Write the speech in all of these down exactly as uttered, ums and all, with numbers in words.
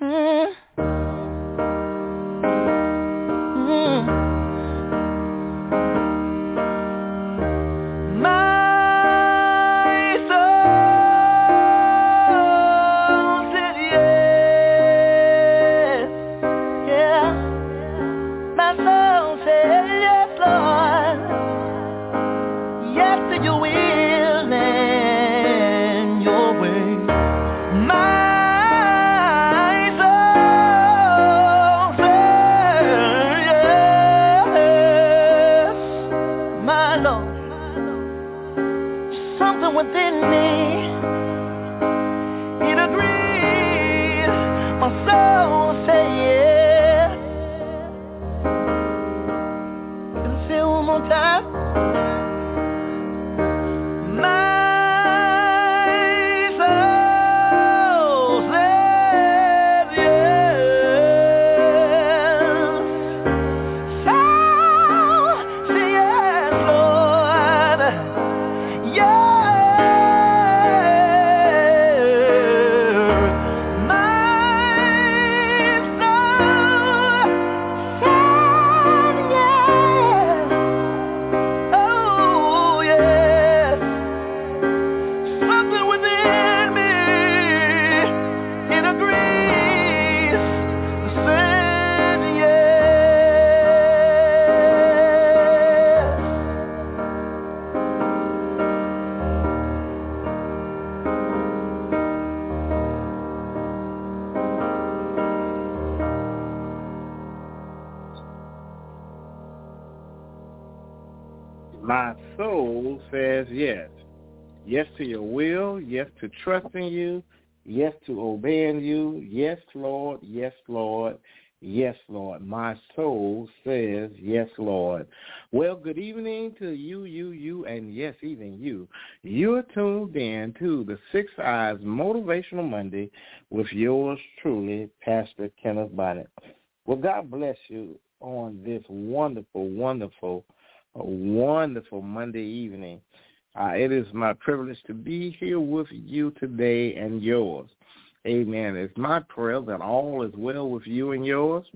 My soul says yes. Yes to your will, yes to trusting you, yes to obeying you. Yes, Lord, yes, Lord, yes, Lord. My soul says yes, Lord. Well, good evening to you, you, you, and yes, even you. You're tuned in to the Six Eyes Motivational Monday with yours truly, Pastor Kenneth Bonnet. Well, God bless you on this wonderful, wonderful, wonderful Monday evening. Uh, it is my privilege to be here with you today and yours. Amen. It's my prayer that all is well with you and yours.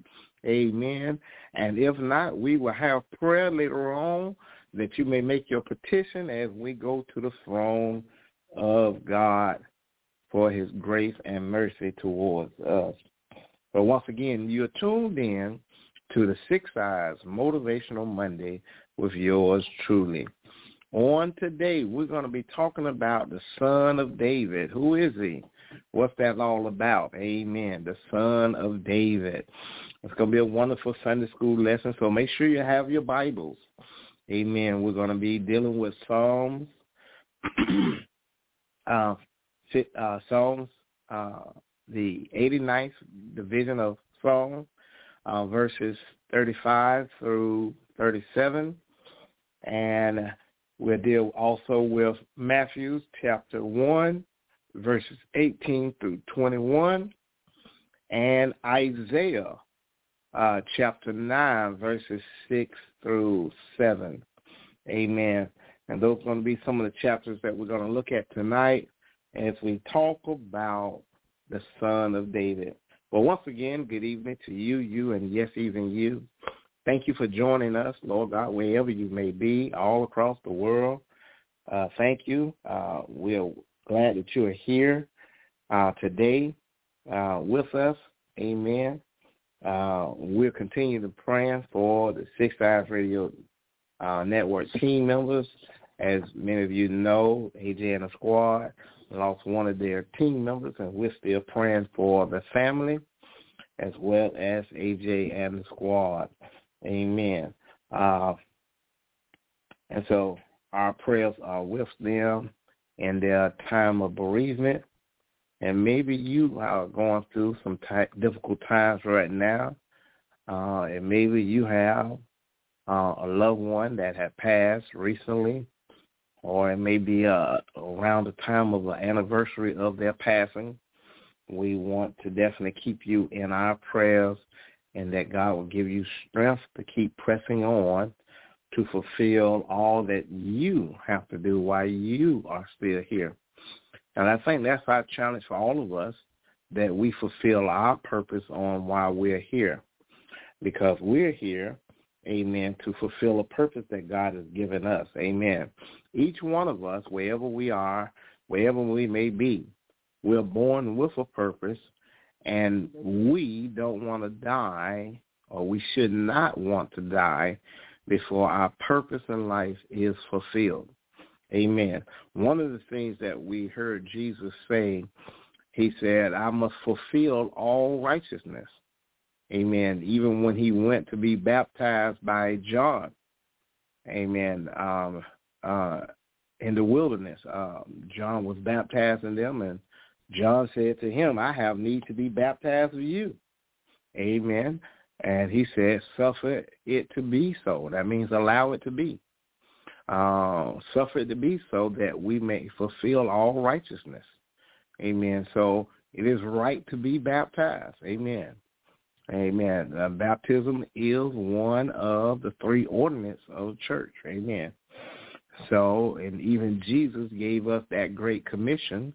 Amen. And if not, we will have prayer later on that you may make your petition as we go to the throne of God for his grace and mercy towards us. But once again, you're tuned in to the Six Eyes Motivational Monday with yours truly. On today, we're going to be talking about the Son of David. Who is he? What's that all about? Amen. The Son of David. It's going to be a wonderful Sunday school lesson, so make sure you have your Bibles. Amen. We're going to be dealing with Psalms, uh, uh, Psalms, uh, the eighty-ninth division of Psalms, uh, verses thirty-five through thirty-seven, and we'll deal also with Matthew chapter one, verses eighteen through twenty-one, and Isaiah uh, chapter nine, verses six through seven. Amen. And those are going to be some of the chapters that we're going to look at tonight as we talk about the Son of David. Well, once again, good evening to you, you, and yes, even you. Thank you for joining us, Lord God, wherever you may be, all across the world. Uh, thank you. Uh, we're glad that you are here uh, today uh, with us. Amen. Uh, we'll continue to pray for the Six Eyes Radio uh, Network team members. As many of you know, A J and the squad lost one of their team members, and we're still praying for the family as well as A J and the squad. Amen. Uh, and so our prayers are with them in their time of bereavement. And maybe you are going through some t- difficult times right now. Uh, and maybe you have uh, a loved one that had passed recently, or it may be uh, around the time of the anniversary of their passing. We want to definitely keep you in our prayers, and that God will give you strength to keep pressing on to fulfill all that you have to do while you are still here. And I think that's our challenge for all of us, that we fulfill our purpose on while we're here, because we're here, amen, to fulfill a purpose that God has given us, amen. Each one of us, wherever we are, wherever we may be, we're born with a purpose, and we don't want to die, or we should not want to die before our purpose in life is fulfilled. Amen. One of the things that we heard Jesus say, he said, I must fulfill all righteousness. Amen. Even when he went to be baptized by John, amen, um, uh, in the wilderness, um, John was baptizing them, and John said to him, I have need to be baptized with you. Amen. And he said, suffer it to be so. That means allow it to be. Uh, suffer it to be so that we may fulfill all righteousness. Amen. So it is right to be baptized. Amen. Amen. Uh, baptism is one of the three ordinances of the church. Amen. So, and even Jesus gave us that great commission,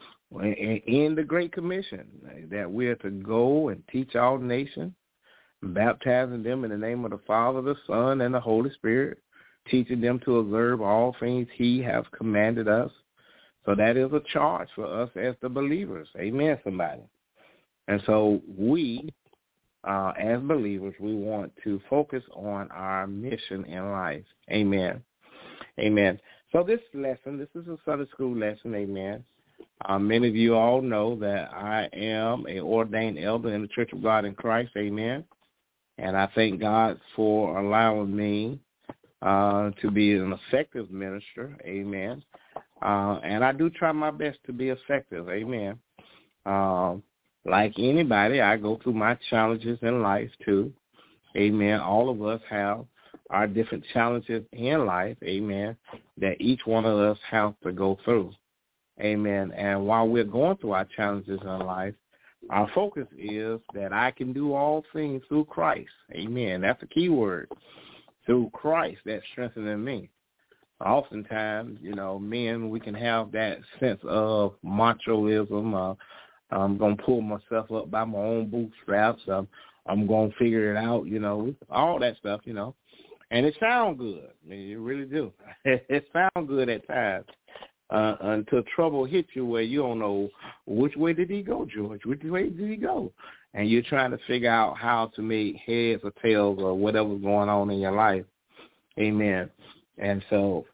in the Great Commission, that we are to go and teach all nations, baptizing them in the name of the Father, the Son, and the Holy Spirit, teaching them to observe all things he has commanded us. So that is a charge for us as the believers. Amen, somebody. And so we, uh, as believers, we want to focus on our mission in life. Amen. Amen. So this lesson, this is a Sunday school lesson, amen. Uh, many of you all know that I am an ordained elder in the Church of God in Christ, amen. And I thank God for allowing me uh, to be an effective minister, amen. Uh, and I do try my best to be effective, amen. Uh, like anybody, I go through my challenges in life too, amen. All of us have our different challenges in life, amen, that each one of us have to go through. Amen. And while we're going through our challenges in life, our focus is that I can do all things through Christ. Amen. That's a key word. Through Christ, that's strengthening me. Oftentimes, you know, men, we can have that sense of machoism. Uh, I'm going to pull myself up by my own bootstraps. Um, I'm going to figure it out, you know, all that stuff, you know. And it sounds good. I mean, you really do. It sounds good at times. Uh, until trouble hits you where you don't know which way did he go, George, which way did he go? And you're trying to figure out how to make heads or tails or whatever's going on in your life. Amen. And so,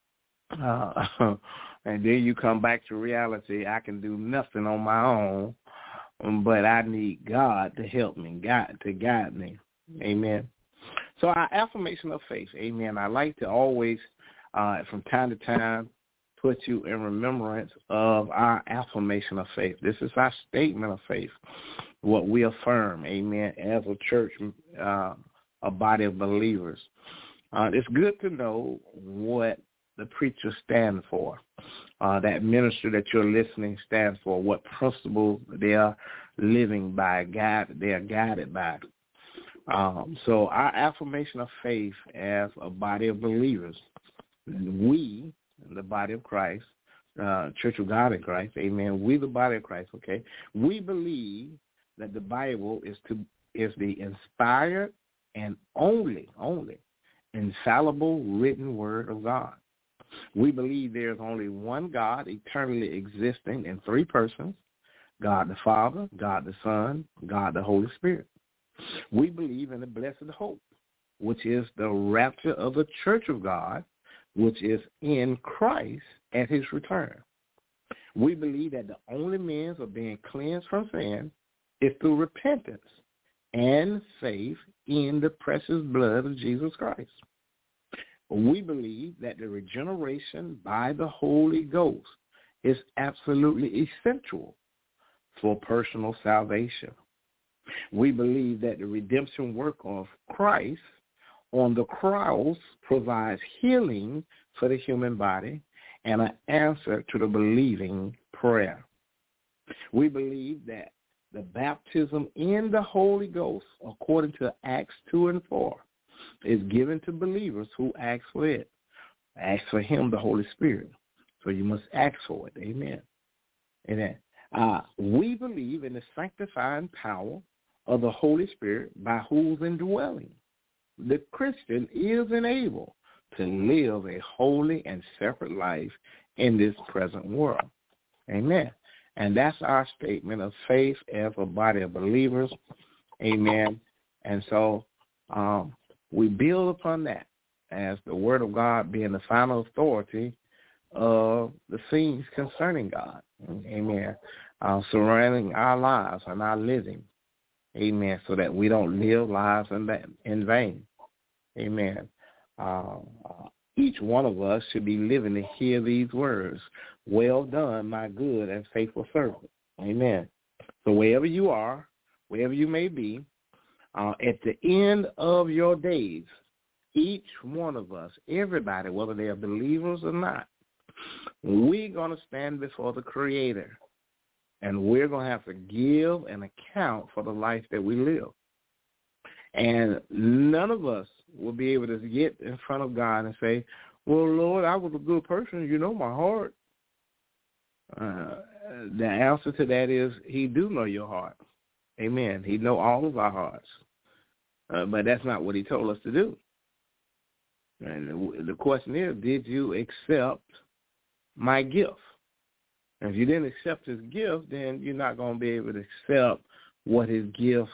uh, and then you come back to reality. I can do nothing on my own, but I need God to help me, God to guide me. Amen. So our affirmation of faith, amen. I like to always, uh, from time to time, put you in remembrance of our affirmation of faith. This is our statement of faith, what we affirm, amen, as a church, uh, a body of believers. Uh, it's good to know what the preacher stands for, uh, that minister that you're listening stands for, what principles they are living by, guide, they are guided by. Um, so our affirmation of faith as a body of believers, we, the body of Christ, uh, Church of God in Christ, amen. We, the body of Christ, okay. We believe that the Bible is to is the inspired and only, only infallible written word of God. We believe there is only one God eternally existing in three persons, God the Father, God the Son, God the Holy Spirit. We believe in the blessed hope, which is the rapture of the Church of God, which is in Christ at his return. We believe that the only means of being cleansed from sin is through repentance and faith in the precious blood of Jesus Christ. We believe that the regeneration by the Holy Ghost is absolutely essential for personal salvation. We believe that the redemption work of Christ on the cross provides healing for the human body and an answer to the believing prayer. We believe that the baptism in the Holy Ghost, according to Acts two and four, is given to believers who ask for it. Ask for him, the Holy Spirit. So you must ask for it. Amen. Amen. Uh, we believe in the sanctifying power of the Holy Spirit by whose indwelling the Christian is enabled to live a holy and separate life in this present world. Amen. And that's our statement of faith as a body of believers. Amen. And so um, we build upon that as the Word of God being the final authority of the things concerning God. Amen. Uh, surrounding our lives and our living. Amen. So that we don't live lives in, that, in vain. Amen. Uh, uh, each one of us should be living to hear these words. Well done, my good and faithful servant. Amen. So wherever you are, wherever you may be, uh, at the end of your days, each one of us, everybody, whether they are believers or not, we're going to stand before the Creator, and we're going to have to give an account for the life that we live. And none of us will be able to get in front of God and say, well, Lord, I was a good person. You know my heart. Uh, the answer to that is he do know your heart. Amen. He know all of our hearts. Uh, but that's not what he told us to do. And the, the question is, did you accept my gift? And if you didn't accept his gift, then you're not going to be able to accept what his gift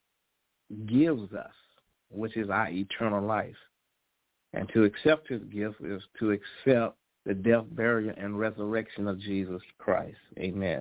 gives us, which is our eternal life. And to accept his gift is to accept the death, burial, and resurrection of Jesus Christ. Amen.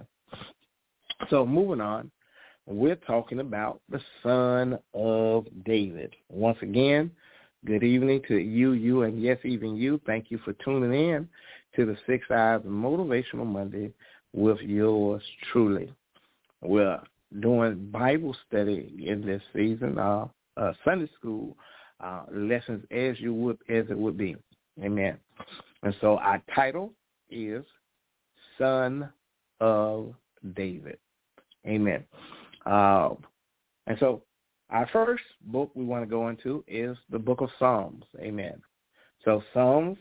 So moving on, we're talking about the Son of David. Once again, good evening to you, you, and yes, even you. Thank you for tuning in to the Six Eyes Motivational Monday with yours truly. We're doing Bible study in this season, uh, uh, Sunday school uh, lessons as you would as it would be. Amen. And so our title is Son of David. Amen. Uh, and so our first book we want to go into is the book of Psalms. Amen. So Psalms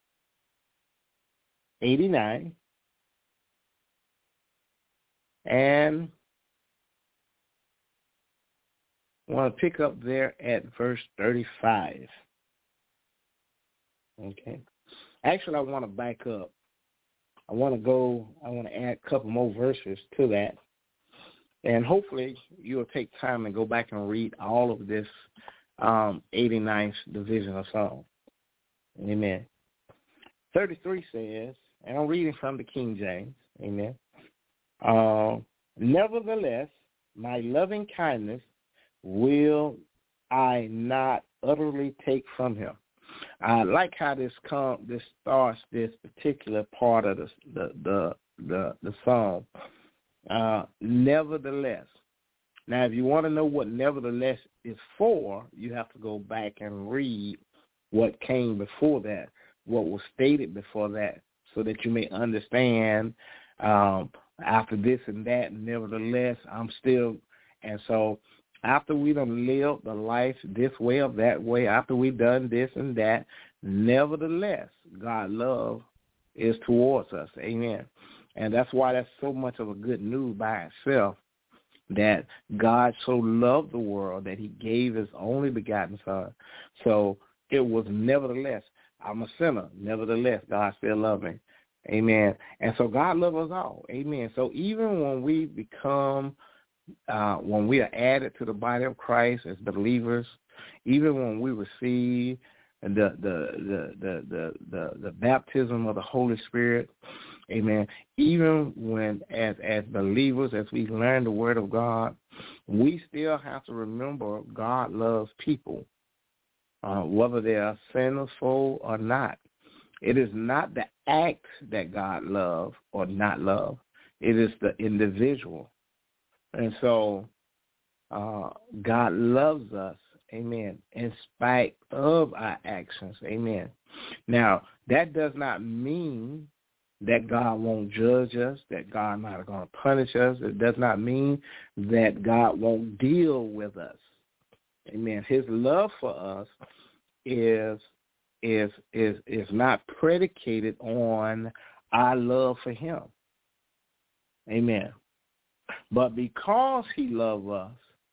eighty-nine, and I want to pick up there at verse thirty-five. Okay. Actually, I want to back up. I want to go, I want to add a couple more verses to that. And hopefully you'll take time and go back and read all of this um, eighty-ninth division of Psalm. Amen. thirty-three says, and I'm reading from the King James. Amen. Uh, Nevertheless, my loving kindness will I not utterly take from him. I like how this come, this starts this particular part of the the the the, the psalm. Uh, nevertheless. Now, if you want to know what nevertheless is for, you have to go back and read what came before that, what was stated before that, so that you may understand um, after this and that, nevertheless, I'm still, and so after we done lived the life this way or that way, after we done this and that, nevertheless, God's love is towards us. Amen. And that's why that's so much of a good news by itself, that God so loved the world that he gave his only begotten Son. So it was nevertheless, I'm a sinner. Nevertheless, God still loves me. Amen. And so God loves us all. Amen. So even when we become, uh, when we are added to the body of Christ as believers, even when we receive the the the the the, the, the baptism of the Holy Spirit, amen, even when as as believers, as we learn the word of God, we still have to remember God loves people, uh, whether they are sinful or not. It is not the act that God loves or not love. It is the individual. And so uh, God loves us, amen, in spite of our actions, amen. Now, that does not mean that God won't judge us, that God not going to punish us. It does not mean that God won't deal with us. Amen. His love for us is is is is not predicated on our love for him. Amen. But because he loved us,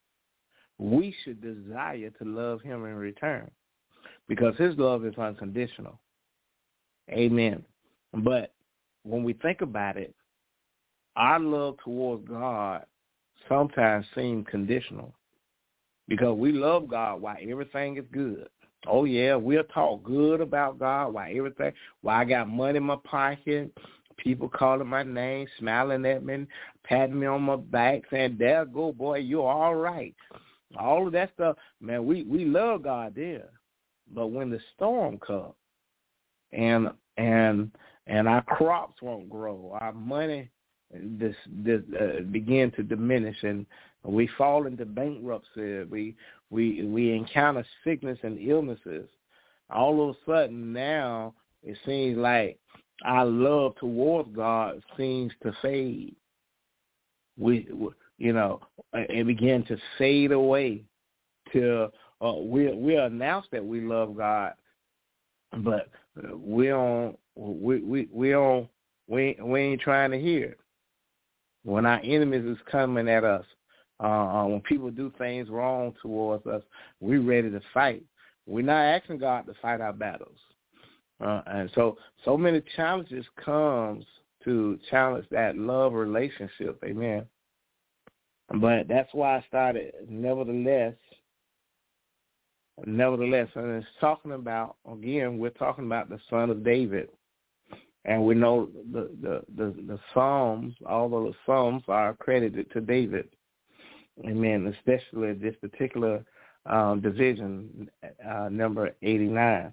we should desire to love him in return, because his love is unconditional. Amen. But when we think about it, our love towards God sometimes seems conditional, because we love God while everything is good. Oh, yeah, we'll talk good about God while everything, while I got money in my pocket, people calling my name, smiling at me, patting me on my back, saying, there go, boy, you're all right. All of that stuff, man, we, we love God there. But when the storm comes and and and our crops won't grow, our money this, this uh, begin to diminish, and we fall into bankruptcy, we we we encounter sickness and illnesses, all of a sudden now it seems like our love towards God seems to fade. We, you know, it began to fade away till uh, we we announce that we love God, but we don't we we we don't we we ain't trying to hear it. When our enemies is coming at us, uh, when people do things wrong towards us, we're ready to fight. We're not asking God to fight our battles. Uh, and so, so many challenges comes to challenge that love relationship. Amen. But that's why I started, nevertheless, nevertheless, and it's talking about, again, we're talking about the son of David. And we know the, the, the, the Psalms, although the Psalms are credited to David. Amen, especially this particular um, division, uh, number eighty-nine.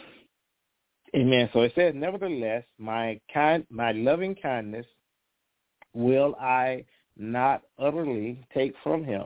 Amen. So it says, nevertheless, my kind, my loving kindness will I not utterly take from him,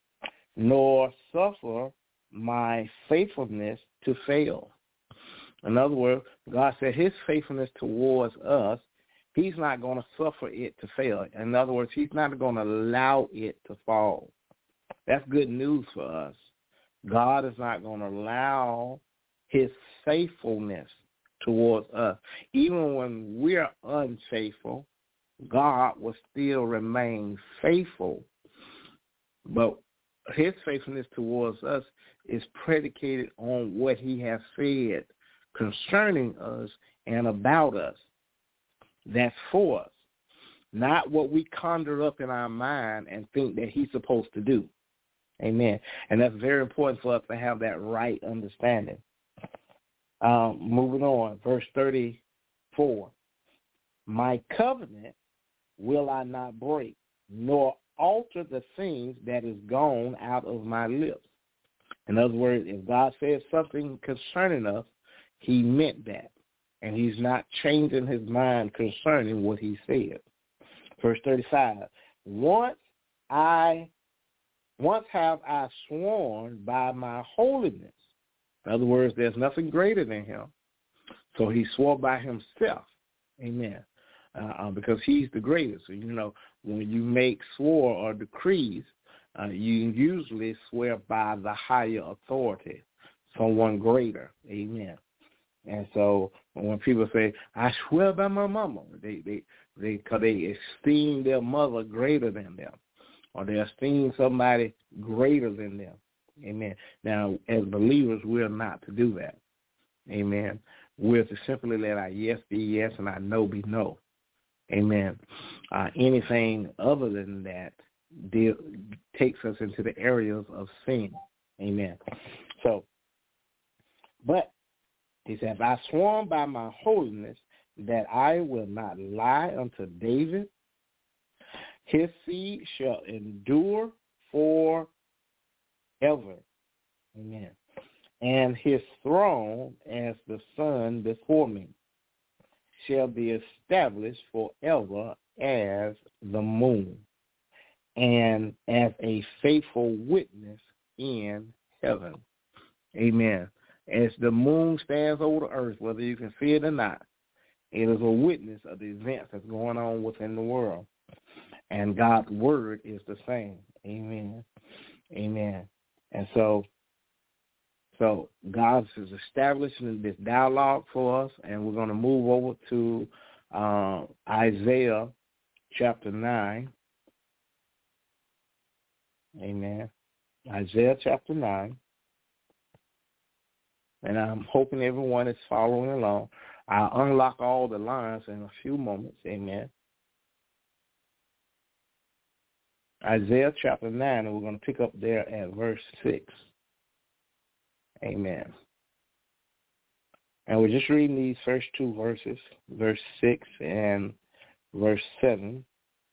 nor suffer my faithfulness to fail. In other words, God said his faithfulness towards us, he's not going to suffer it to fail. In other words, he's not going to allow it to fall. That's good news for us. God is not going to allow his faithfulness towards us. Even when we're unfaithful, God will still remain faithful. But his faithfulness towards us is predicated on what he has said concerning us and about us. That's for us, not what we conjure up in our mind and think that he's supposed to do. Amen. And that's very important for us to have that right understanding. Um, moving on, verse thirty-four. My covenant will I not break, nor alter the things that is gone out of my lips. In other words, if God says something concerning us, he meant that. And he's not changing his mind concerning what he said. Verse thirty-five. Once I, once have I sworn by my holiness. In other words, there's nothing greater than him. So he swore by himself. Amen. Uh, because he's the greatest. So, you know, when you make swore or decrees, uh, you usually swear by the higher authority, someone greater. Amen. And so when people say, I swear by my mama, they they they, cause they esteem their mother greater than them, or they esteem somebody greater than them. Amen. Now, as believers, we're not to do that. Amen. We're to simply let our yes be yes and our no be no. Amen. Uh, anything other than that deal, takes us into the areas of sin. Amen. So, but he said, I sworn by my holiness that I will not lie unto David. His seed shall endure forever. Amen. And his throne as the sun before me shall be established forever as the moon, and as a faithful witness in heaven. Amen. As the moon stands over the earth, whether you can see it or not, it is a witness of the events that's going on within the world. And God's word is the same. Amen. Amen. And so, so God is establishing this dialogue for us, and we're going to move over to uh, Isaiah chapter nine. Amen. Isaiah chapter nine. And I'm hoping everyone is following along. I'll unlock all the lines in a few moments. Amen. Isaiah chapter nine, and we're going to pick up there at verse six. Amen. And we're just reading these first two verses, verse six and verse seven.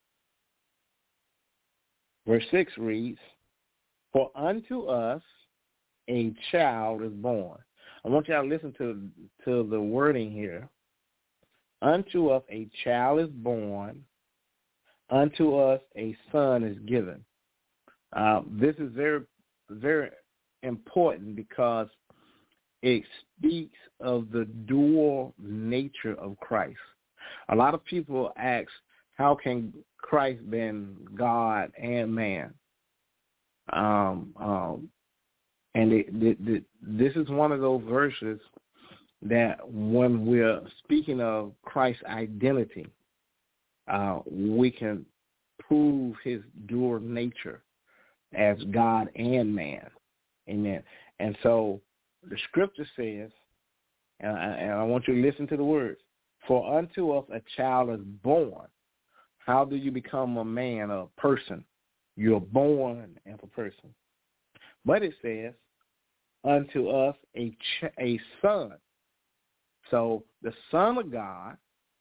Verse six reads, "For unto us a child is born." I want y'all to listen to, to the wording here. "Unto us a child is born, unto us a son is given." Uh, this is very, very important because it speaks of the dual nature of Christ. A lot of people ask, how can Christ be God and man? Um, um, and it, it, it, this is one of those verses that when we're speaking of Christ's identity, uh, we can prove his dual nature as God and man. Amen. And so the scripture says, and I, and I want you to listen to the words, "For unto us a child is born." How do you become a man, a person? You're born as a person. But it says, "Unto us a ch- a son." So the Son of God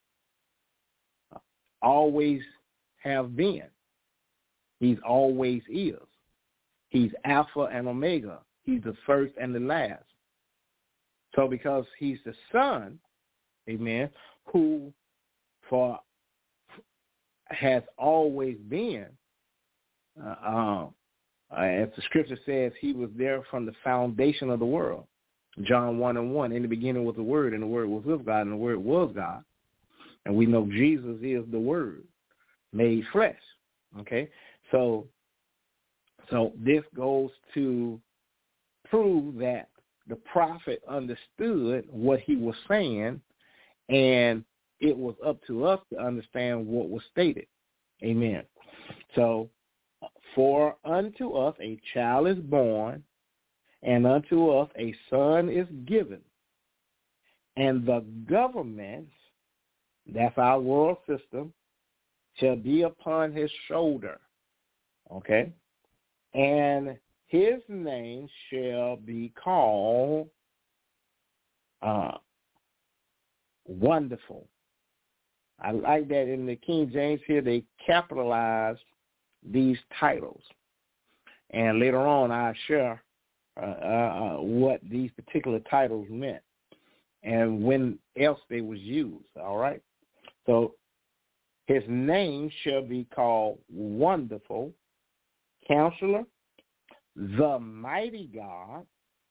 always have been. He's always is. He's Alpha and Omega. He's the first and the last. So because he's the Son, amen, who for has always been, uh, um, uh, as the scripture says, he was there from the foundation of the world. John one and one, in the beginning was the Word, and the Word was with God, and the Word was God. And we know Jesus is the Word made flesh. Okay? So, so this goes to prove that the prophet understood what he was saying, and it was up to us to understand what was stated. Amen. So, "For unto us a child is born, and unto us a son is given, and the government," that's our world system, "shall be upon his shoulder." Okay? "And his name shall be called uh, Wonderful." I like that in the King James here, they capitalized these titles. And later on, I'll share uh, uh, what these particular titles meant and when else they was used, all right? So, "His name shall be called Wonderful, Counselor, the Mighty God,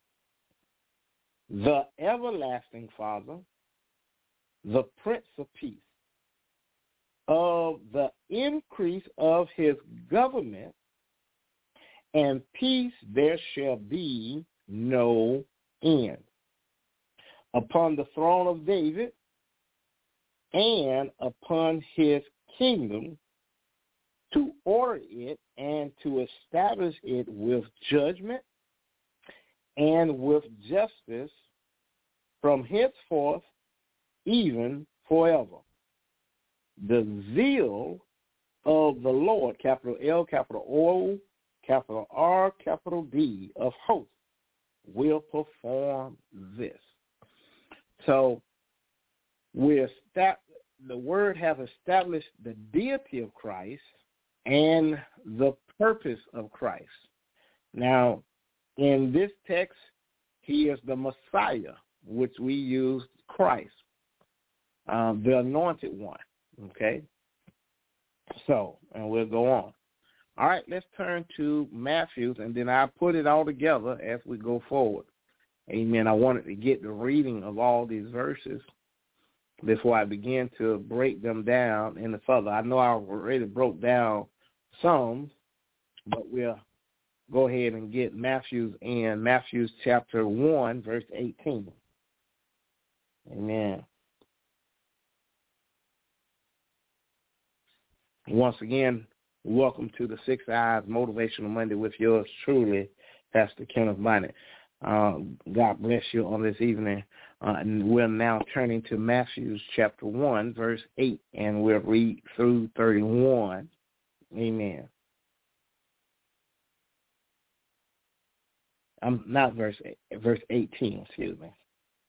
the Everlasting Father, the Prince of Peace. Of the increase of his government and peace there shall be no end. Upon the throne of David and upon his kingdom, to order it and to establish it with judgment and with justice from henceforth even forever. The zeal of the Lord, capital L, capital O, capital R, capital D, of hosts, will perform this. So we're sta- the word has established the deity of Christ and the purpose of Christ. Now, in this text, he is the Messiah, which we use Christ, um, the anointed one. Okay? So, and we'll go on. All right, let's turn to Matthew, and then I'll put it all together as we go forward. Amen. I wanted to get the reading of all these verses before I begin to break them down in the further. I know I already broke down some, but we'll go ahead and get Matthew's in Matthew's chapter one, verse eighteen. Amen. Once again, welcome to the Six Eyes Motivational Monday with yours truly, Pastor Kenneth Bonnet. Uh, God bless you on this evening. Uh, and we're now turning to Matthew chapter one, verse eight, and we'll read through thirty-one. Amen. I'm not verse eight, verse eighteen, excuse me.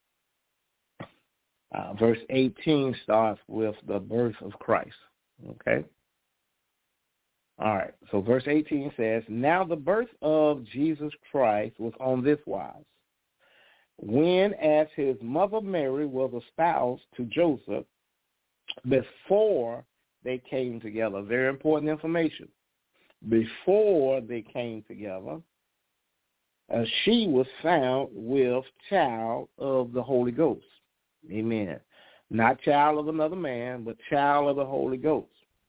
Uh, verse eighteen starts with the birth of Christ. Okay? All right. So verse eighteen says, "Now the birth of Jesus Christ was on this wise. When, as his mother Mary was espoused to Joseph, before they came together," very important information, before they came together, uh, she was found with child of the Holy Ghost. Amen. Not child of another man, but child of the Holy Ghost.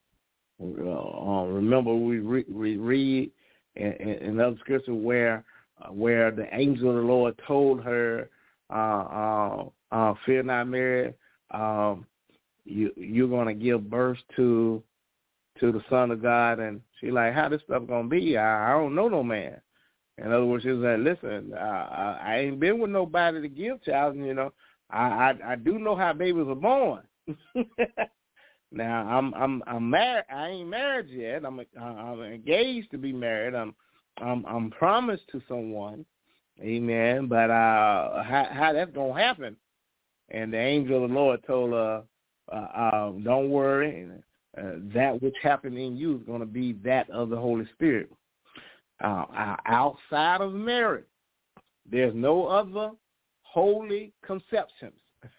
Uh, remember, we, re- we read in, in other scripture where uh, where the angel of the Lord told her, uh, uh, uh, "Fear not, Mary. Um, you you're gonna give birth to to the Son of God." And she like, "How this stuff gonna be? I, I don't know no man." In other words, she was like, "Listen, uh, I, I ain't been with nobody to give child. You know, I I, I do know how babies are born." Now I'm I'm I'm married. I ain't married yet. I'm I'm engaged to be married. I'm I'm I'm promised to someone, amen. But uh, how how that's gonna happen? And the angel of the Lord told her, uh, uh, "Don't worry. Uh, that which happened in you is gonna be that of the Holy Spirit. Uh, outside of Mary, there's no other holy conceptions."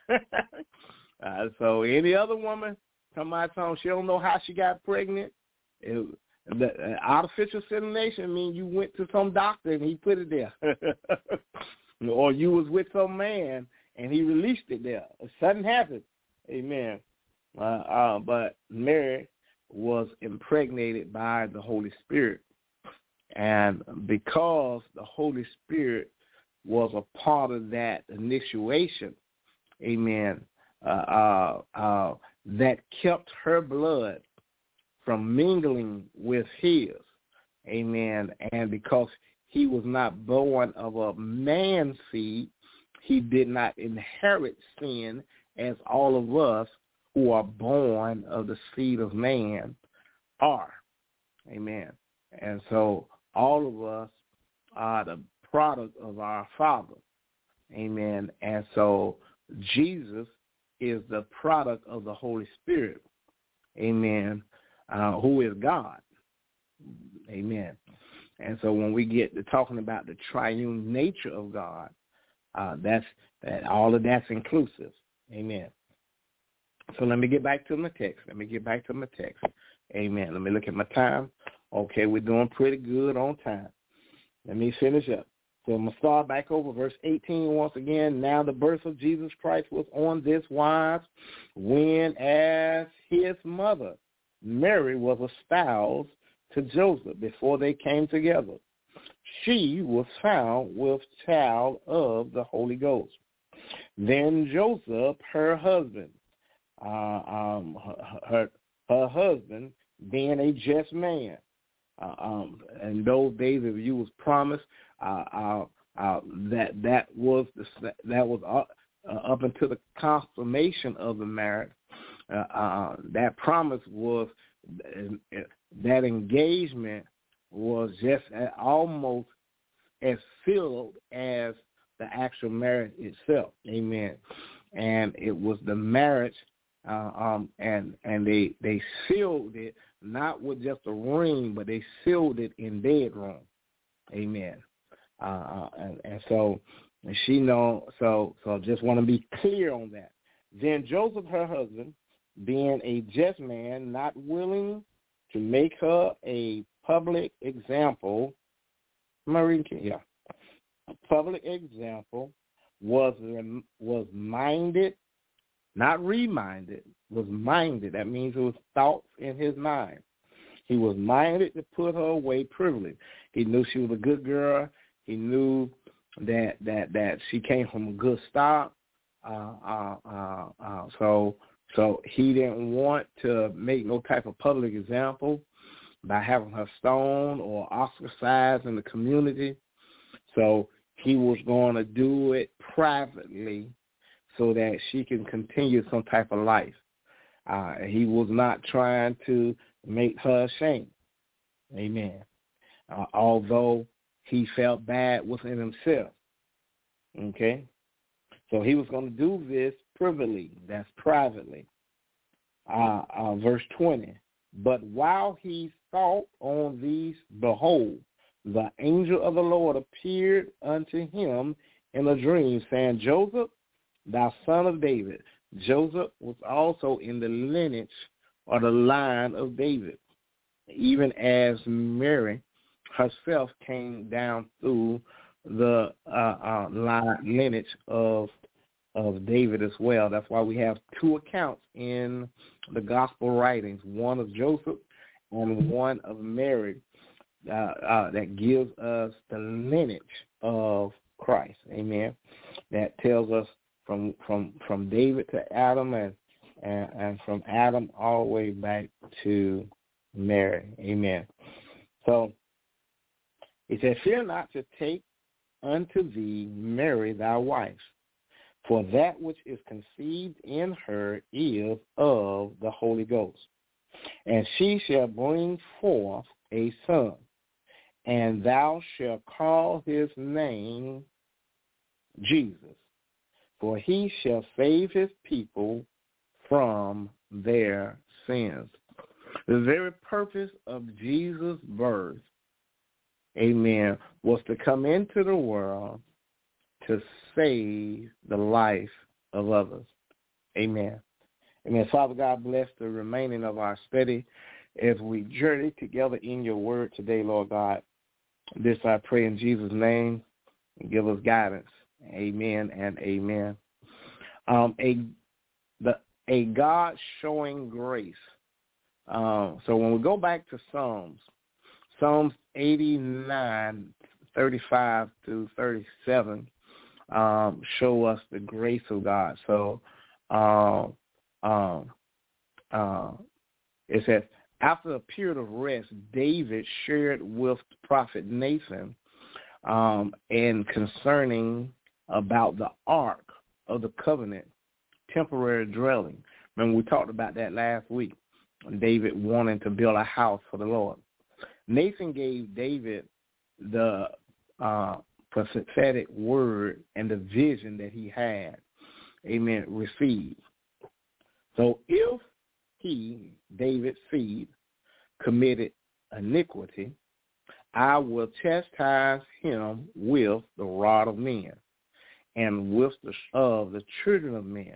uh, so any other woman come out home, she don't know how she got pregnant. It, the uh, artificial insemination means you went to some doctor and he put it there, or you was with some man and he released it there. Something happened, amen. Uh, uh, but Mary was impregnated by the Holy Spirit, and because the Holy Spirit was a part of that initiation, amen. Uh, uh, uh, that kept her blood from mingling with his, amen. And because he was not born of a man's seed, he did not inherit sin as all of us who are born of the seed of man are, amen. And so all of us are the product of our Father, amen. And so Jesus is the product of the Holy Spirit, amen, uh, who is God, amen. And so when we get to talking about the triune nature of God, uh, that's that all of that's inclusive, amen. So let me get back to my text. Let me get back to my text, amen. Let me look at my time. Okay, we're doing pretty good on time. Let me finish up. So I'm going to start back over verse eighteen once again. "Now the birth of Jesus Christ was on this wise, when as his mother Mary was espoused to Joseph, before they came together, she was found with child of the Holy Ghost. Then Joseph, her husband, uh, um, her, her husband, being a just man," Uh, um, in those days, if you was promised, uh, uh, uh, that that was the, that was up, uh, up until the consummation of the marriage. Uh, uh, that promise was uh, that engagement was just almost as sealed as the actual marriage itself. Amen. And it was the marriage, uh, um, and and they they sealed it not with just a ring, but they sealed it in bedroom. Amen. Uh, and, and so and she know. So so just want to be clear on that. Then Joseph, her husband, being a just man, not willing to make her a public example, Marie, yeah, a public example, was was minded, not reminded, was minded. That means it was thoughts in his mind. He was minded to put her away privily. He knew she was a good girl. He knew that that that she came from a good stock. Uh, uh, uh, uh, so So he didn't want to make no type of public example by having her stoned or ostracized in the community. So he was going to do it privately so that she can continue some type of life. Uh, he was not trying to make her ashamed. Amen. Uh, although he felt bad within himself. Okay? So he was going to do this privately. That's privately. Uh, uh, verse twenty. But while he thought on these, behold, the angel of the Lord appeared unto him in a dream, saying, Joseph, thou son of David. Joseph was also in the lineage or the line of David, even as Mary herself came down through the uh, uh, line, lineage of of David as well. That's why we have two accounts in the gospel writings, one of Joseph and one of Mary, uh, uh, that gives us the lineage of Christ. Amen. That tells us from from, from David to Adam and, and and from Adam all the way back to Mary. Amen. So he said, fear not to take unto thee Mary thy wife, for that which is conceived in her is of the Holy Ghost. And she shall bring forth a son, and thou shalt call his name Jesus, for he shall save his people from their sins. The very purpose of Jesus' birth, amen, was to come into the world to save the life of others. Amen. Amen. Father God, bless the remaining of our study as we journey together in your word today, Lord God. This I pray in Jesus' name. Give us guidance. Amen and amen. Um, a the a God showing grace. Um, so when we go back to Psalms, Psalms eighty-nine, thirty-five through thirty-seven, um, show us the grace of God. So um, um, uh, it says, after a period of rest, David shared with the prophet Nathan um, and concerning about the ark of the covenant, temporary dwelling. Remember, we talked about that last week. David wanting to build a house for the Lord. Nathan gave David the uh, prophetic word and the vision that he had, amen, received. So if he, David's seed, committed iniquity, I will chastise him with the rod of men and with the of the children of men.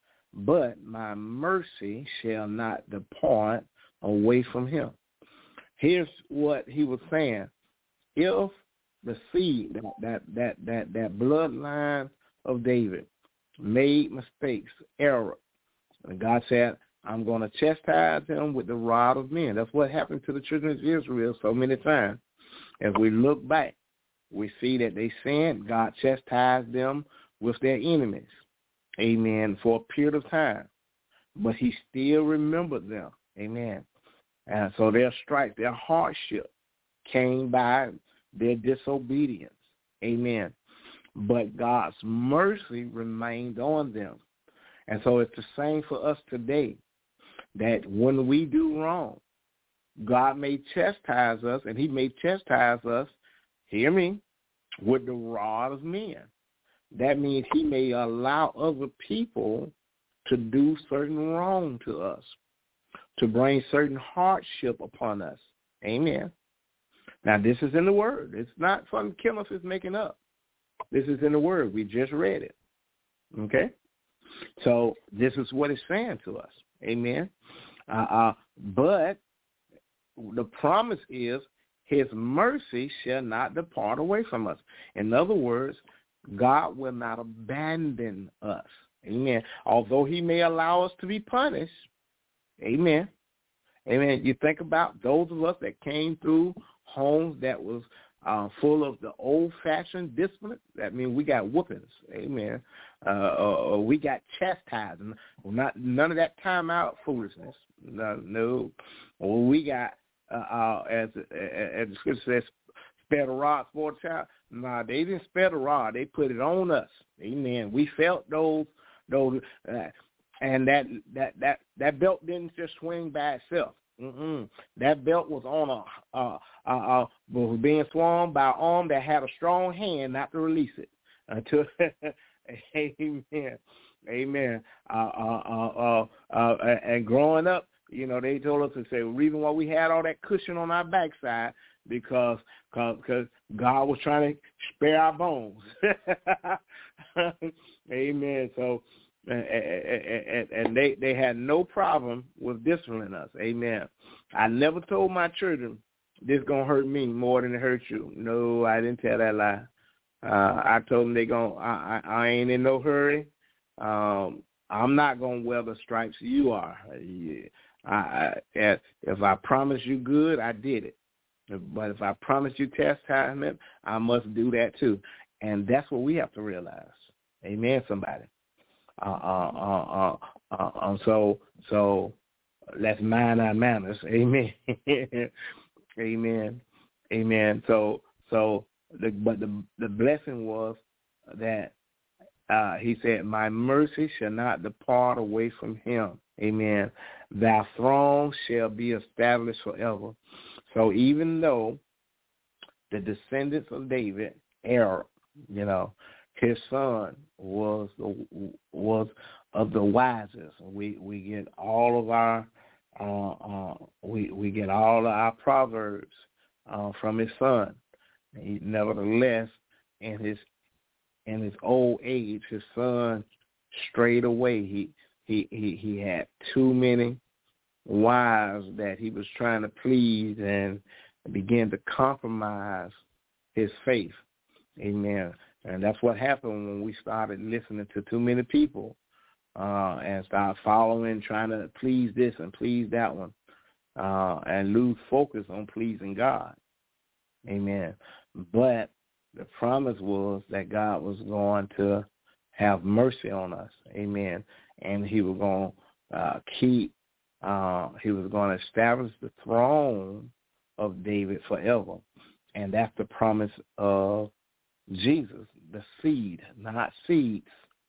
But my mercy shall not depart away from him. Here's what he was saying. If the seed, that that that that, that bloodline of David made mistakes, error, and God said, I'm going to chastise him with the rod of men. That's what happened to the children of Israel so many times. As we look back, we see that they sinned. God chastised them with their enemies, amen, for a period of time. But he still remembered them, amen. And so their stripes, their hardship came by their disobedience, amen. But God's mercy remained on them. And so it's the same for us today, that when we do wrong, God may chastise us, and he may chastise us, hear me, with the rod of men. That means he may allow other people to do certain wrong to us, to bring certain hardship upon us. Amen. Now, this is in the Word. It's not something Kenneth is making up. This is in the Word. We just read it. Okay? So this is what it's saying to us. Amen. Uh, uh, but the promise is his mercy shall not depart away from us. In other words, God will not abandon us. Amen. Although he may allow us to be punished. Amen. Amen. You think about those of us that came through homes that was uh, full of the old-fashioned discipline, that means we got whoopings. Amen. Uh, uh, we got chastising. Not none of that time-out foolishness. No, no. Well, we got, uh, uh, as, as the scripture says, spare the rod for a child. Nah, they didn't spare the rod. They put it on us. Amen. We felt those, those, uh, and that, that, that, that belt didn't just swing by itself. Mm-mm. That belt was on a, uh, uh, uh, was being swung by an arm that had a strong hand not to release it until, amen, amen. Uh, uh, uh, uh, uh, and growing up, you know, they told us to say, the reason why we had all that cushion on our backside because, cause, cause God was trying to spare our bones. Amen. So, And, and they, they had no problem with disciplining us. Amen. I never told my children, this going to hurt me more than it hurt you. No, I didn't tell that lie. Uh, I told them they gonna, I, I, I ain't in no hurry. Um, I'm not going to wear the stripes you are. Yeah. I, I, if I promise you good, I did it. But if I promise you chastisement, I must do that too. And that's what we have to realize. Amen, somebody. Uh, uh, uh, uh, uh, uh, so, so let's mind our manners. Amen. Amen. Amen. So, so, the, but the the blessing was that uh, he said, "My mercy shall not depart away from him." Amen. Thy throne shall be established forever. So, even though the descendants of David, Arab, you know, his son was the, was of the wisest. We we get all of our uh, uh, we we get all of our proverbs uh, from his son. He, nevertheless, in his in his old age, his son strayed away. He he he he had too many wives that he was trying to please, and began to compromise his faith. Amen. And that's what happened when we started listening to too many people uh, and start following, trying to please this and please that one, uh, and lose focus on pleasing God. Amen. But the promise was that God was going to have mercy on us. Amen. And he was going to uh, keep, uh, he was going to establish the throne of David forever. And that's the promise of Jesus, the seed, not seeds,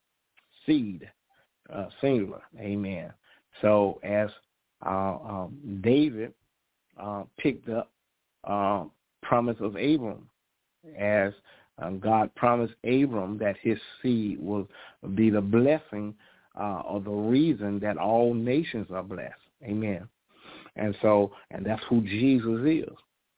seed, uh, singular. Amen. So as uh, um, David uh, picked up uh, promise of Abram, as um, God promised Abram that his seed will be the blessing uh, or the reason that all nations are blessed. Amen. And so, and that's who Jesus is.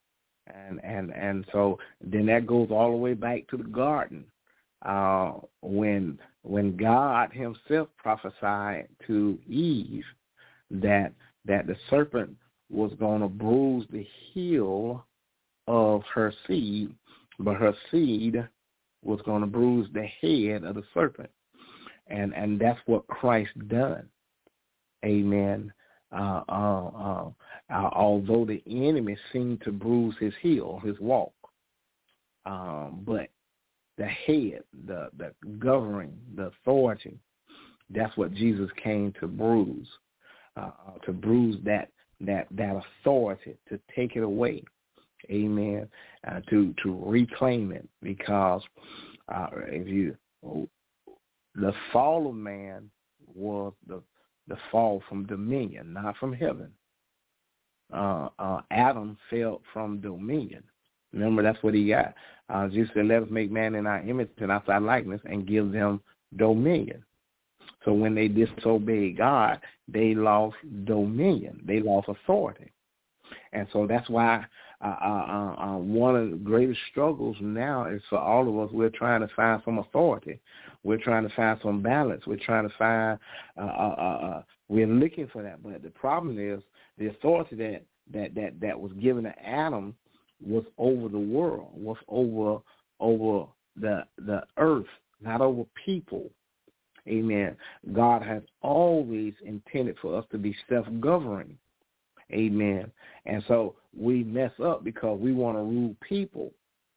And and and so then that goes all the way back to the garden, uh, when when God himself prophesied to Eve that that the serpent was going to bruise the heel of her seed, but her seed was going to bruise the head of the serpent. And and that's what Christ done. Amen. Uh, uh, uh, uh, although the enemy seemed to bruise his heel, his walk, um, but the head, the, the governing, the authority, that's what Jesus came to bruise, uh, to bruise that that that authority, to take it away. Amen. Uh, to to reclaim it, because uh, if you the fall of man was the the fall from dominion, not from heaven. Uh, uh, Adam fell from dominion. Remember, that's what he got. Uh, Jesus said, "Let us make man in our image and after our likeness, and give them dominion." So when they disobeyed God, they lost dominion. They lost authority. And so that's why uh, uh, uh, one of the greatest struggles now is for all of us. We're trying to find some authority. We're trying to find some balance. We're trying to find, uh, uh, uh, we're looking for that. But the problem is the authority that, that, that, that was given to Adam was over the world, was over over the the earth, not over people. Amen. God has always intended for us to be self-governing. Amen. And so we mess up because we want to rule people.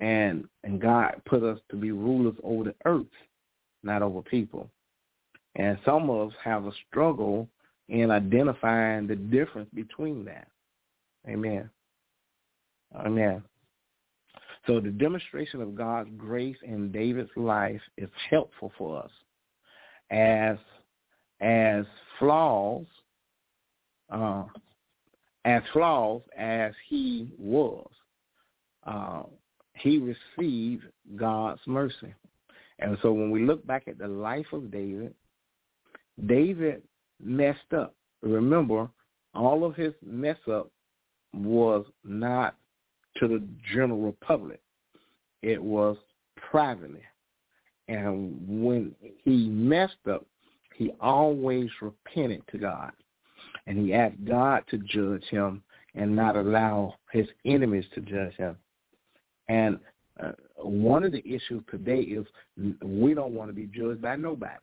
And and God put us to be rulers over the earth, not over people. And some of us have a struggle in identifying the difference between that. Amen. Amen. So the demonstration of God's grace in David's life is helpful for us. As as flaws, uh, as flaws as he was, uh, he received God's mercy. And so when we look back at the life of David, David messed up. Remember, all of his mess up was not to the general public. It was privately. And when he messed up, he always repented to God. And he asked God to judge him and not allow his enemies to judge him. And uh, one of the issues today is we don't want to be judged by nobody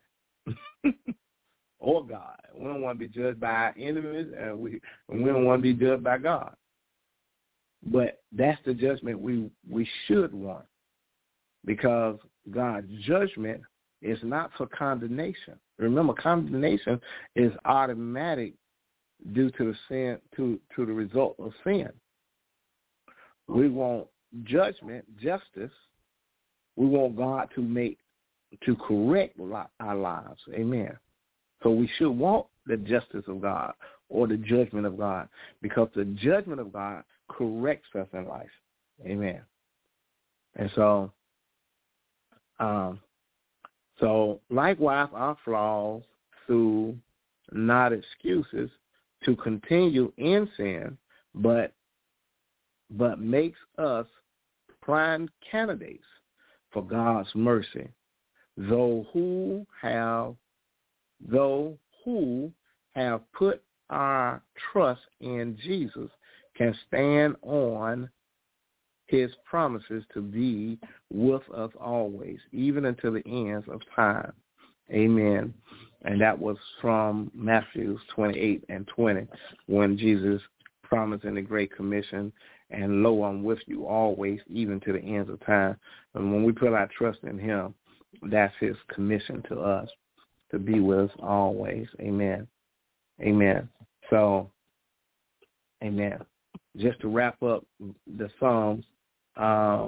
or God. We don't want to be judged by our enemies, and we, we don't want to be judged by God. But that's the judgment we, we should want, because God's judgment is not for condemnation. Remember, condemnation is automatic due to the sin, to, to the result of sin. We want judgment, justice. We want God to make, to correct our lives. Amen. So we should want the justice of God or the judgment of God, because the judgment of God corrects us in life. Amen. And so, um, so likewise, our flaws, through not excuses to continue in sin, but but makes us prime candidates for God's mercy, though who have though who have put our trust in Jesus can stand on his promises to be with us always, even until the ends of time. Amen. And that was from Matthew twenty-eight and twenty, when Jesus promised in the Great Commission, and lo, I'm with you always, even to the ends of time. And when we put our trust in him, that's his commission to us, to be with us always. Amen. Amen. So, amen. Just to wrap up the Psalms, uh,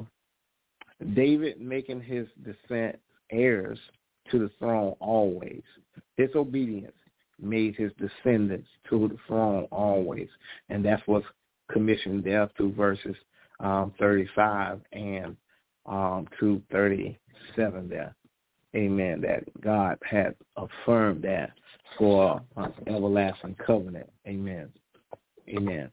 David making his descent heirs to the throne always. His obedience made his descendants to the throne always. And that's what's commissioned there through verses um, thirty-five and um, to thirty-seven there. Amen. That God had affirmed that for an everlasting covenant. Amen. Amen.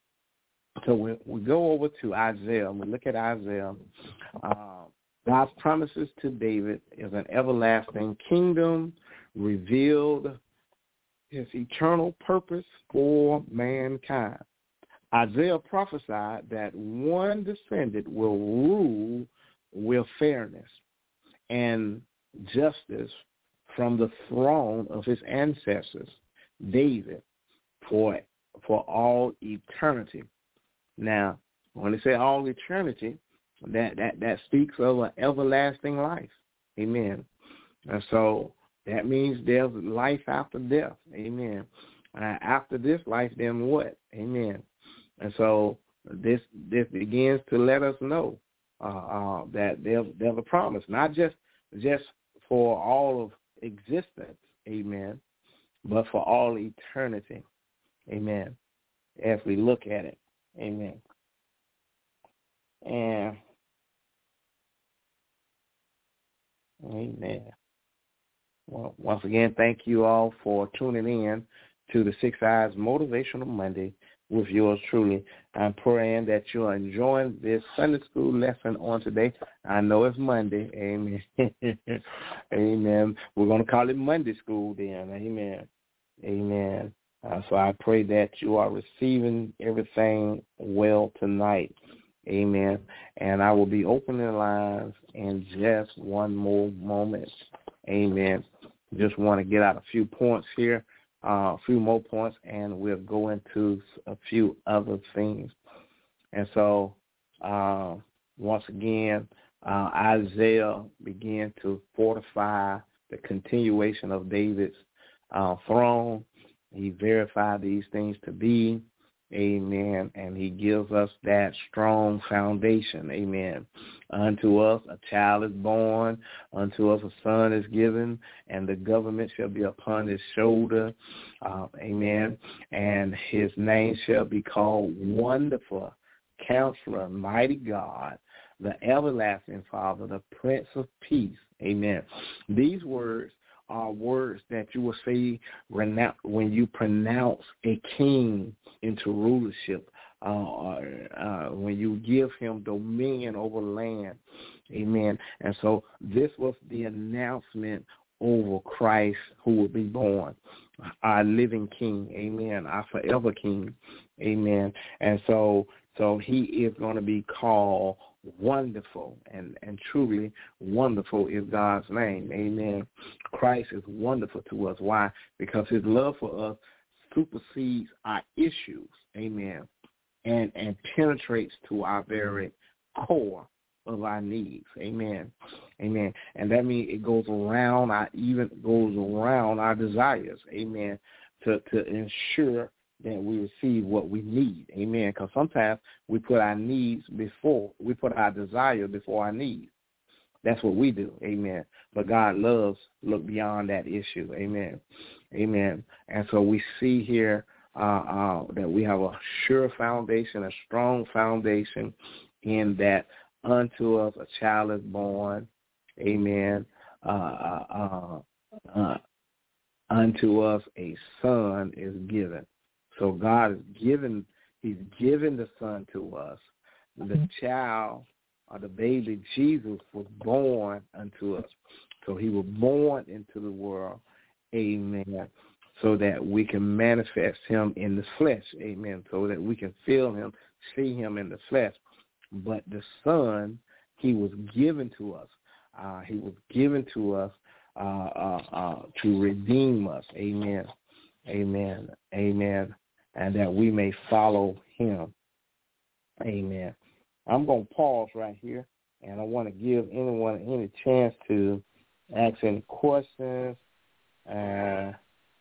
So we, we go over to Isaiah. We look at Isaiah. Uh, God's promises to David is an everlasting kingdom, revealed his eternal purpose for mankind. Isaiah prophesied that one descendant will rule with fairness and justice from the throne of his ancestors, David, for for all eternity. Now, when they say all eternity, that, that, that speaks of an everlasting life. Amen. And so that means there's life after death. Amen. Uh, after this life, then what? Amen. And so this this begins to let us know uh, uh, that there's, there's a promise, not just just for all of existence, amen, but for all eternity, amen, as we look at it, amen. And, amen. Well, once again, thank you all for tuning in to the Six Eyes Motivational Monday with yours truly. I'm praying that you're enjoying this Sunday school lesson on today. I know it's Monday. Amen. Amen. We're going to call it Monday school then. Amen. Amen. Uh, so I pray that you are receiving everything well tonight. Amen. And I will be opening the lines in just one more moment. Amen. Just want to get out a few points here. Uh, a few more points, and we'll go into a few other things. And so uh, once again, uh, Isaiah began to fortify the continuation of David's uh, throne. He verified these things to be, amen, and he gives us that strong foundation, amen. Unto us a child is born, unto us a son is given, and the government shall be upon his shoulder, uh, amen, and his name shall be called Wonderful Counselor, Mighty God, the Everlasting Father, the Prince of Peace, amen. These words are words that you will say when you pronounce a king into rulership, uh, uh, when you give him dominion over land, amen. And so this was the announcement over Christ who will be born, our living king, amen, our forever king, amen. And so, so he is going to be called Wonderful, and, and truly wonderful is God's name. Amen. Christ is wonderful to us. Why? Because his love for us supersedes our issues. Amen. And and penetrates to our very core of our needs. Amen. Amen. And that means it goes around our even goes around our desires. Amen. To to ensure that we receive what we need. Amen. Because sometimes we put our needs before, we put our desire before our needs. That's what we do. Amen. But God loves look beyond that issue. Amen. Amen. And so we see here uh, uh, that we have a sure foundation, a strong foundation in that unto us a child is born. Amen. Uh, uh, uh, uh, unto us a son is given. So God is given, he's given the son to us. The child, or the baby Jesus, was born unto us. So he was born into the world, amen, so that we can manifest him in the flesh, amen, so that we can feel him, see him in the flesh. But the son, he was given to us. Uh, he was given to us uh, uh, uh, to redeem us, amen, amen, amen. And that we may follow him. Amen. I'm going to pause right here, and I want to give anyone any chance to ask any questions. Uh,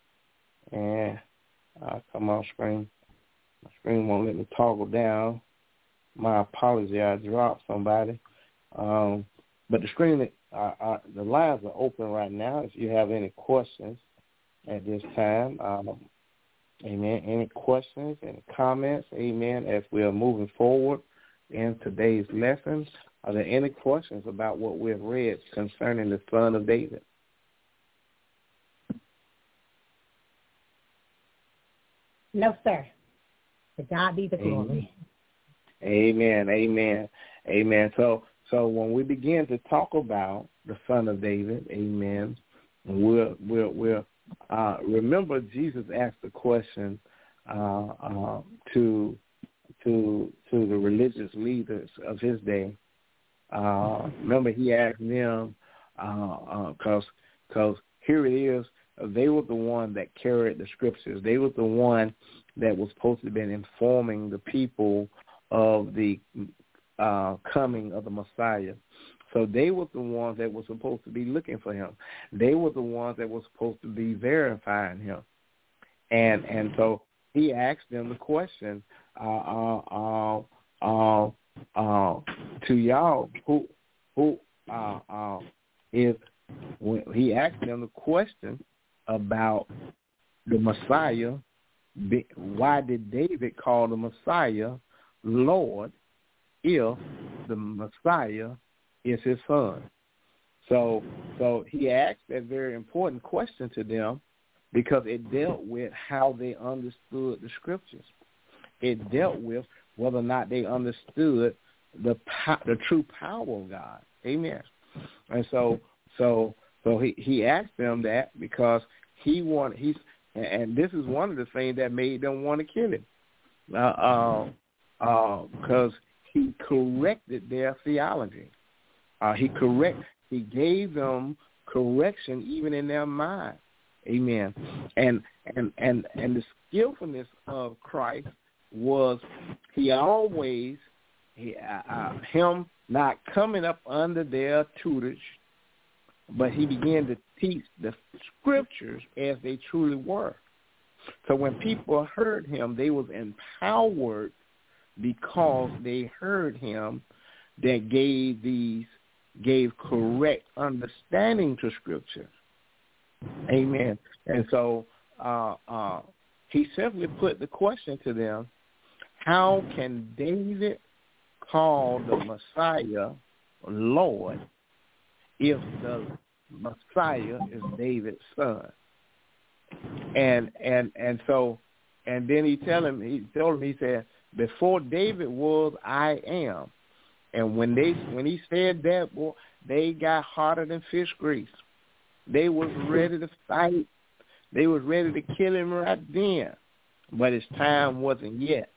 and I'll come on screen. My screen won't let me toggle down. My apology, I dropped somebody. Um, but the screen, uh, uh, the lines are open right now if you have any questions at this time. Um, Amen. Any questions, any comments? Amen. As we are moving forward in today's lesson, are there any questions about what we've read concerning the Son of David? No, sir. To God be the glory. Amen. Amen. Amen. So, so when we begin to talk about the Son of David, amen, we're we're we're Uh, remember, Jesus asked the question uh, uh, to to to the religious leaders of his day. Uh, remember, he asked them because uh, uh, because here it is. They were the one that carried the scriptures. They were the one that was supposed to have been informing the people of the uh, coming of the Messiah. So they were the ones that were supposed to be looking for him. They were the ones that were supposed to be verifying him. And and so he asked them the question uh, uh, uh, uh, uh, to y'all, who who uh, uh, is when he asked them the question about the Messiah. Why did David call the Messiah Lord if the Messiah is his son? So so he asked that very important question to them because it dealt with how they understood the scriptures. It dealt with whether or not they understood the the true power of God. Amen. And so so so he, he asked them that because he wanted he's and this is one of the things that made them want to kill him. Uh, uh, uh, because he corrected their theology. Uh, he correct. He gave them correction even in their mind. Amen. And and and and the skillfulness of Christ was he always he, uh, uh, him not coming up under their tutelage, but he began to teach the scriptures as they truly were. So when people heard him, they was empowered because they heard him that gave these gave correct understanding to scripture. Amen. And so uh, uh, he simply put the question to them, how can David call the Messiah Lord if the Messiah is David's son? And and and so and then he tell him he told him he said, before David was, I am. And when they when he said that, boy, they got hotter than fish grease. They was ready to fight. They was ready to kill him right then. But his time wasn't yet.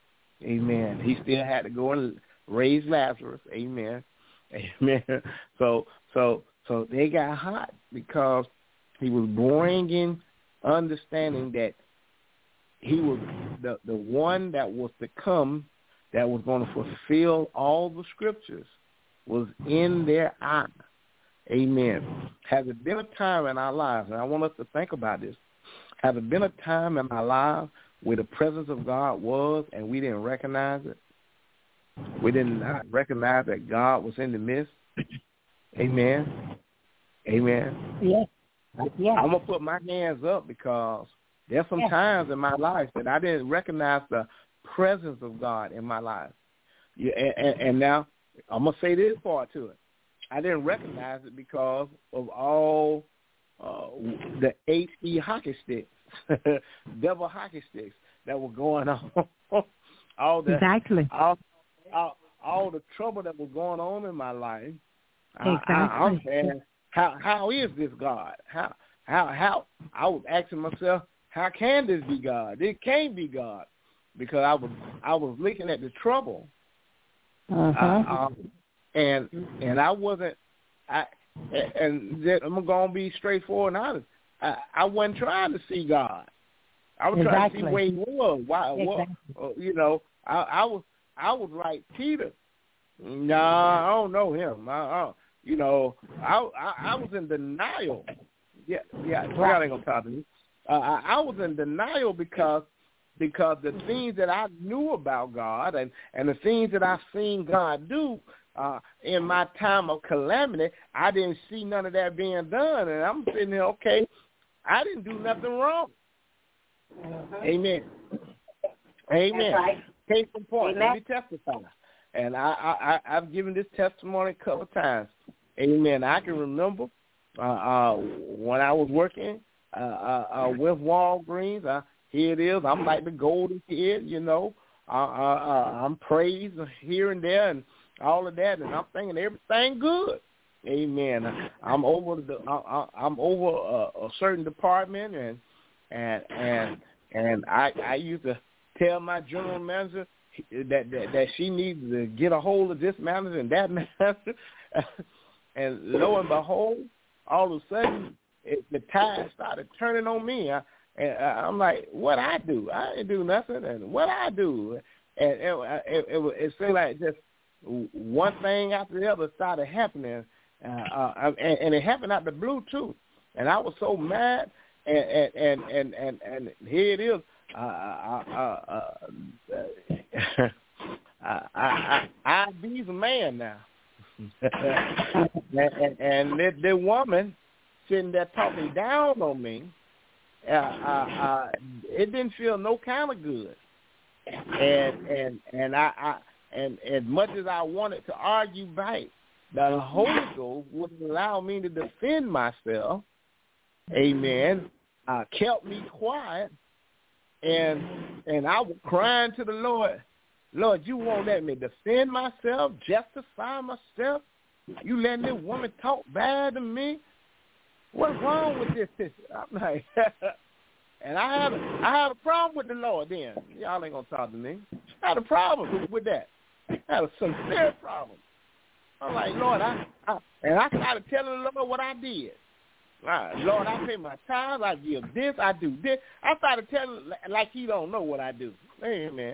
Amen. He still had to go and raise Lazarus. Amen. Amen. So so so they got hot because he was bringing understanding that he was the the one that was to come, that was going to fulfill all the scriptures, was in their eye. Amen. Has it been a time in our lives, and I want us to think about this, has it been a time in our lives where the presence of God was and we didn't recognize it? We did not recognize that God was in the midst? Amen. Amen. Yes. Yes. I'm going to put my hands up because there's some yes. times in my life that I didn't recognize the presence of God in my life. Yeah, and, and, and now I'm going to say this part to it. I didn't recognize it because of all uh, the H E hockey sticks, devil hockey sticks that were going on. all the, exactly. All, all, all the trouble that was going on in my life. Exactly. I, I, I'm saying, how how is this God? How how how? I was asking myself, how can this be God? It can't be God, because I was I was looking at the trouble, uh-huh. uh, um, and and I wasn't. I and I'm gonna be straightforward and honest. I, I wasn't trying to see God. I was exactly. trying to see where He was. Why? Exactly. What? Uh, you know, I, I was I was like Peter. Nah, I don't know him. I, I, you know, I, I I was in denial. Yeah, yeah. God ain't gonna talk to me. Uh, I, I was in denial because because the things that I knew about God and, and the things that I've seen God do uh, in my time of calamity, I didn't see none of that being done. And I'm sitting there, okay, I didn't do nothing wrong. Uh-huh. Amen. Amen. That's right. Case in point, Amen. Let me testify. And I, I, I've given this testimony a couple of times. Amen. I can remember uh, uh, when I was working uh, uh, uh, with Walgreens. Uh, here it is. I'm like the golden kid, you know. Uh, uh, uh, I'm praised here and there and all of that, and I'm thinking everything good. Amen. I'm over the. I, I'm over a, a certain department, and and and and I I used to tell my general manager that that, that she needs to get a hold of this manager and that manager. And lo and behold, all of a sudden, it, the tide started turning on me. I, and I'm like, what I do? I didn't do nothing. And what I do? And it, it, it, it seemed like just one thing after the other started happening. Uh, uh, and, and it happened out the blue, too. And I was so mad. And and, and, and, and, and here it is. Uh, uh, uh, uh, I, I, I, I be's a man now. and and the, the woman sitting there talking down on me, uh, uh, uh, it didn't feel no kind of good. And and and I, I and as much as I wanted to argue back, the Holy Ghost wouldn't allow me to defend myself. Amen. Uh, kept me quiet, and and I was crying to the Lord. Lord, you won't let me defend myself, justify myself. You letting this woman talk bad to me? What's wrong with this? I'm like, and I had a, I had a problem with the Lord then. Y'all ain't gonna talk to me. I had a problem with that. I had a sincere problem. I'm like, Lord, I, I and I started telling the Lord what I did. Right, Lord, I pay my tithes, I give this, I do this. I started telling like He don't know what I do. Amen.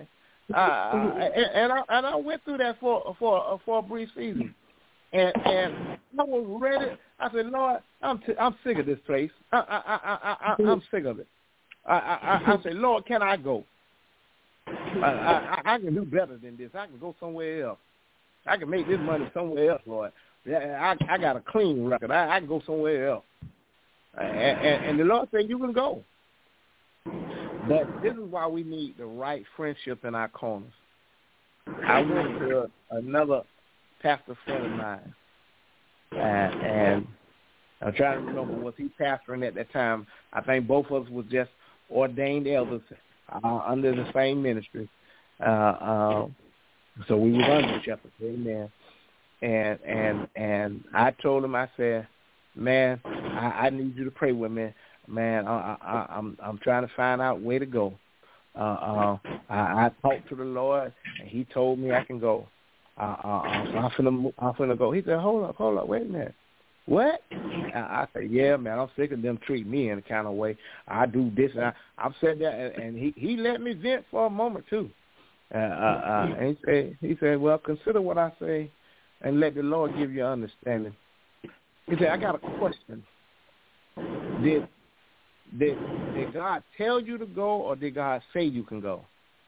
uh, and, and I and I went through that for for for a brief season, and and I was ready. I said, Lord, I'm t- I'm sick of this place. I I I I, I I'm sick of it. I I I said, Lord, can I go? I, I I can do better than this. I can go somewhere else. I can make this money somewhere else, Lord. I I got a clean record. I, I can go somewhere else. And, and, and the Lord said, you can go. But this is why we need the right friendship in our corners. I went to another pastor friend of mine, and, and I'm trying to remember, was he pastoring at that time? I think both of us was just ordained elders uh, under the same ministry. Uh, uh, so we were under each other. Amen. And and and I told him, I said, man, I, I need you to pray with me. Man, I, I, I'm I'm trying to find out where to go. Uh, uh, I, I talked to the Lord, and He told me I can go. Uh, uh, so I'm finna I'm finna go. He said, hold up, hold up, wait a minute. What? I, I said, yeah, man, I'm sick of them treating me in a kind of way. I do this, and I, I've said that, and, and he he let me vent for a moment too. Uh, uh, uh, and he said, he said, well, consider what I say, and let the Lord give you understanding. He said, I got a question. Did did did God tell you to go, or did God say you can go?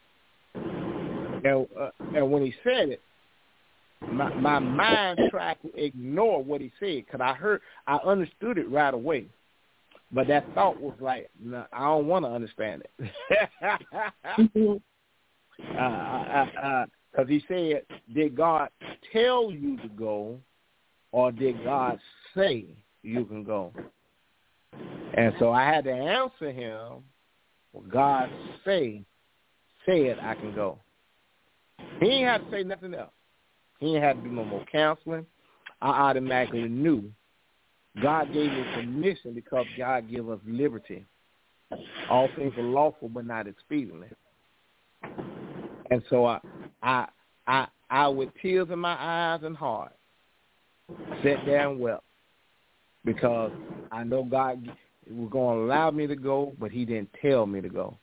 And, uh, and when he said it, my my mind tried to ignore what he said, because I heard, I understood it right away. But that thought was like, no, I don't want to understand it. uh, uh, uh, because he said, did God tell you to go, or did God say you can go? And so I had to answer him, well, God say, said I can go. He ain't had to say nothing else. He ain't had to do no more counseling. I automatically knew God gave me permission, because God gave us liberty. All things are lawful, but not expediently. And so I, I, I, I, with tears in my eyes and heart, sat there and wept, because I know God was going to allow me to go, but He didn't tell me to go.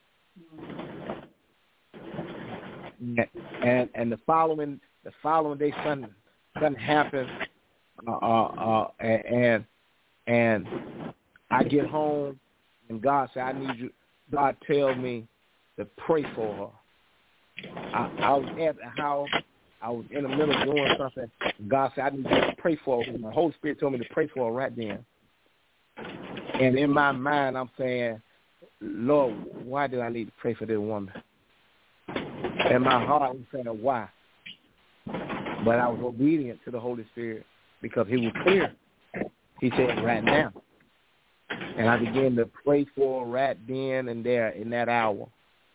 And and the following the following day, something something happened, uh, uh, uh, and and I get home, and God said, I need you. God tell me to pray for her. I, I was at the house. I was in the middle of doing something. God said, I need you to pray for her. The Holy Spirit told me to pray for her right then. And in my mind, I'm saying, Lord, why do I need to pray for this woman? In my heart, I'm saying, why? But I was obedient to the Holy Spirit, because He was clear. He said, right now. And I began to pray for her right then and there in that hour.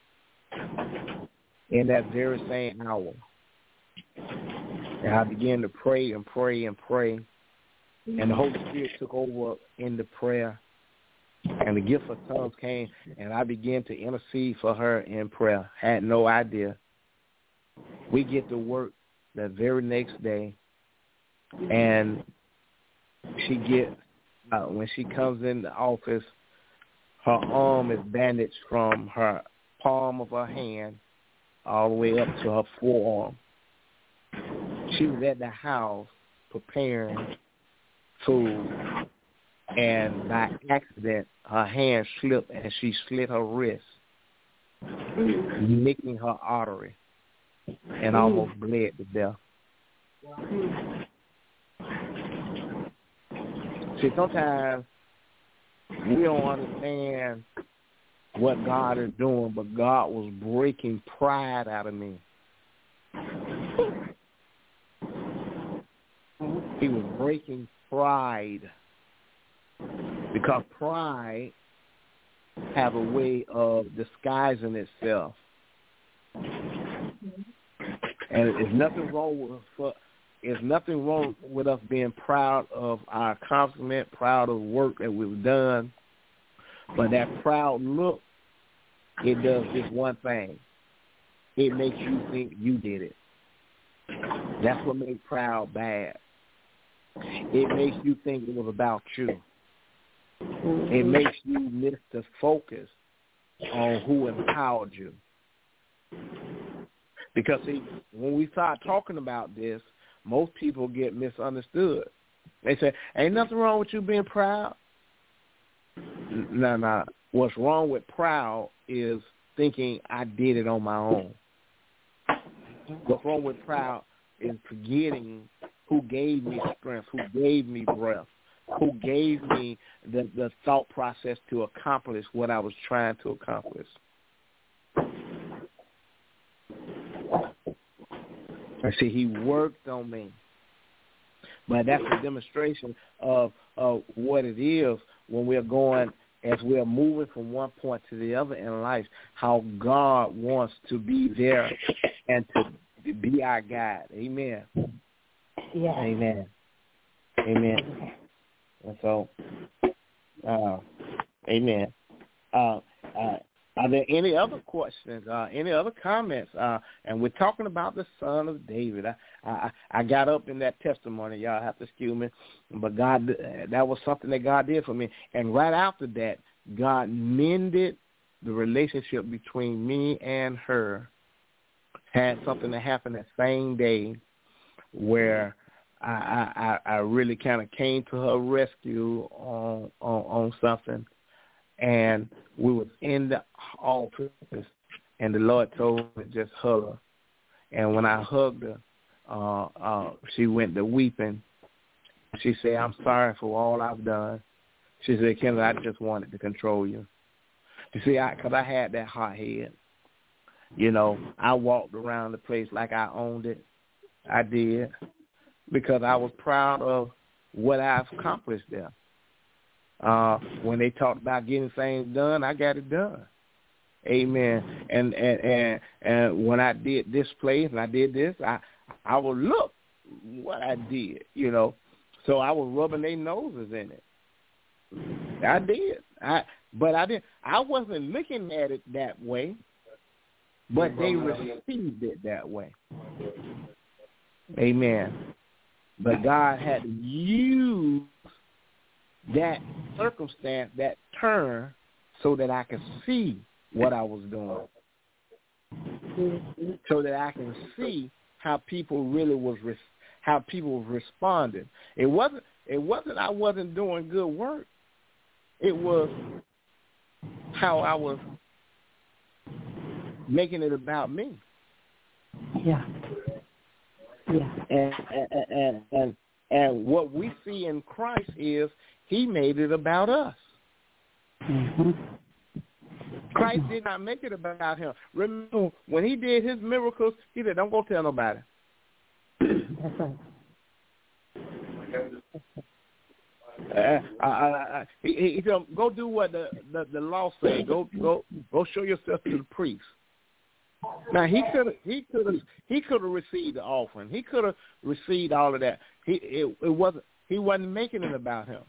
In that very same hour. And I began to pray and pray and pray. And the Holy Spirit took over in the prayer. And the gift of tongues came, and I began to intercede for her in prayer. Had no idea. We get to work the very next day, and she gets, uh, when she comes in the office, her arm is bandaged from her palm of her hand all the way up to her forearm. She was at the house preparing food, and by accident, her hand slipped, and she slit her wrist, nicking her artery, and almost bled to death. See, sometimes we don't understand what God is doing, but God was breaking pride out of me. He was breaking pride, because pride have a way of disguising itself. And there's nothing wrong with for, there's nothing wrong with us being proud of our accomplishment, proud of the work that we've done. But that proud look, it does this one thing. It makes you think you did it. That's what makes proud bad. It makes you think it was about you. It makes you miss the focus on who empowered you. Because, see, when we start talking about this, most people get misunderstood. They say, ain't nothing wrong with you being proud. No, no. What's wrong with proud is thinking I did it on my own. What's wrong with proud is forgetting who gave me strength, who gave me breath, who gave me the, the thought process to accomplish what I was trying to accomplish. And see, he worked on me. But that's a demonstration of, of what it is when we're going, as we're moving from one point to the other in life, how God wants to be there and to be our guide. Amen. Yeah. Amen. Amen. And so, uh, amen. Uh, uh, are there any other questions, uh, any other comments? Uh, and we're talking about the Son of David. I, I, I got up in that testimony. Y'all have to excuse me. But God, that was something that God did for me. And right after that, God mended the relationship between me and her. Had something that happened that same day where I, I, I really kind of came to her rescue on, on, on something. And we was in the office, and the Lord told me to just hug her. And when I hugged her, uh, uh, she went to weeping. She said, I'm sorry for all I've done. She said, Kendall, I just wanted to control you. You see, I, because I had that hot head. You know, I walked around the place like I owned it. I did, because I was proud of what I've accomplished there. Uh, when they talked about getting things done, I got it done. Amen. And and and, and when I did this place and I did this, I I would look what I did, you know. So I was rubbing their noses in it. I did. I but I didn't. I wasn't looking at it that way, but they received it that way. Amen. But God had to use that circumstance, that turn, so that I could see what I was doing, so that I can see how people really was, res- how people responded. It wasn't, it wasn't I wasn't doing good work. It was how I was making it about me. Yeah. Yeah. And and and and, and what we see in Christ is He made it about us. Mm-hmm. Christ did not make it about him. Remember, when he did his miracles, he said, don't go tell nobody. That's right. Uh, I, I, I, he, he said, go do what the, the, the law said. Go go go show yourself to the priest. Now he could have he could have he could have received the offering. He could have received all of that. He it, it wasn't he wasn't making it about him.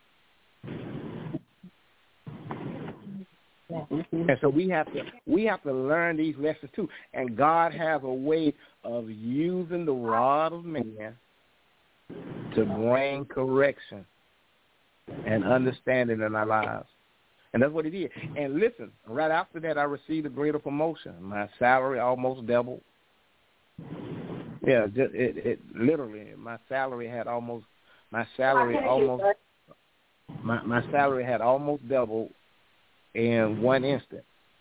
And so we have to we have to learn these lessons too. And God has a way of using the rod of man to bring correction and understanding in our lives. And that's what he did. And listen, right after that, I received a greater promotion. My salary almost doubled. Yeah, just, it, it literally, my salary had almost, my salary almost, my, my salary had almost doubled in one instant.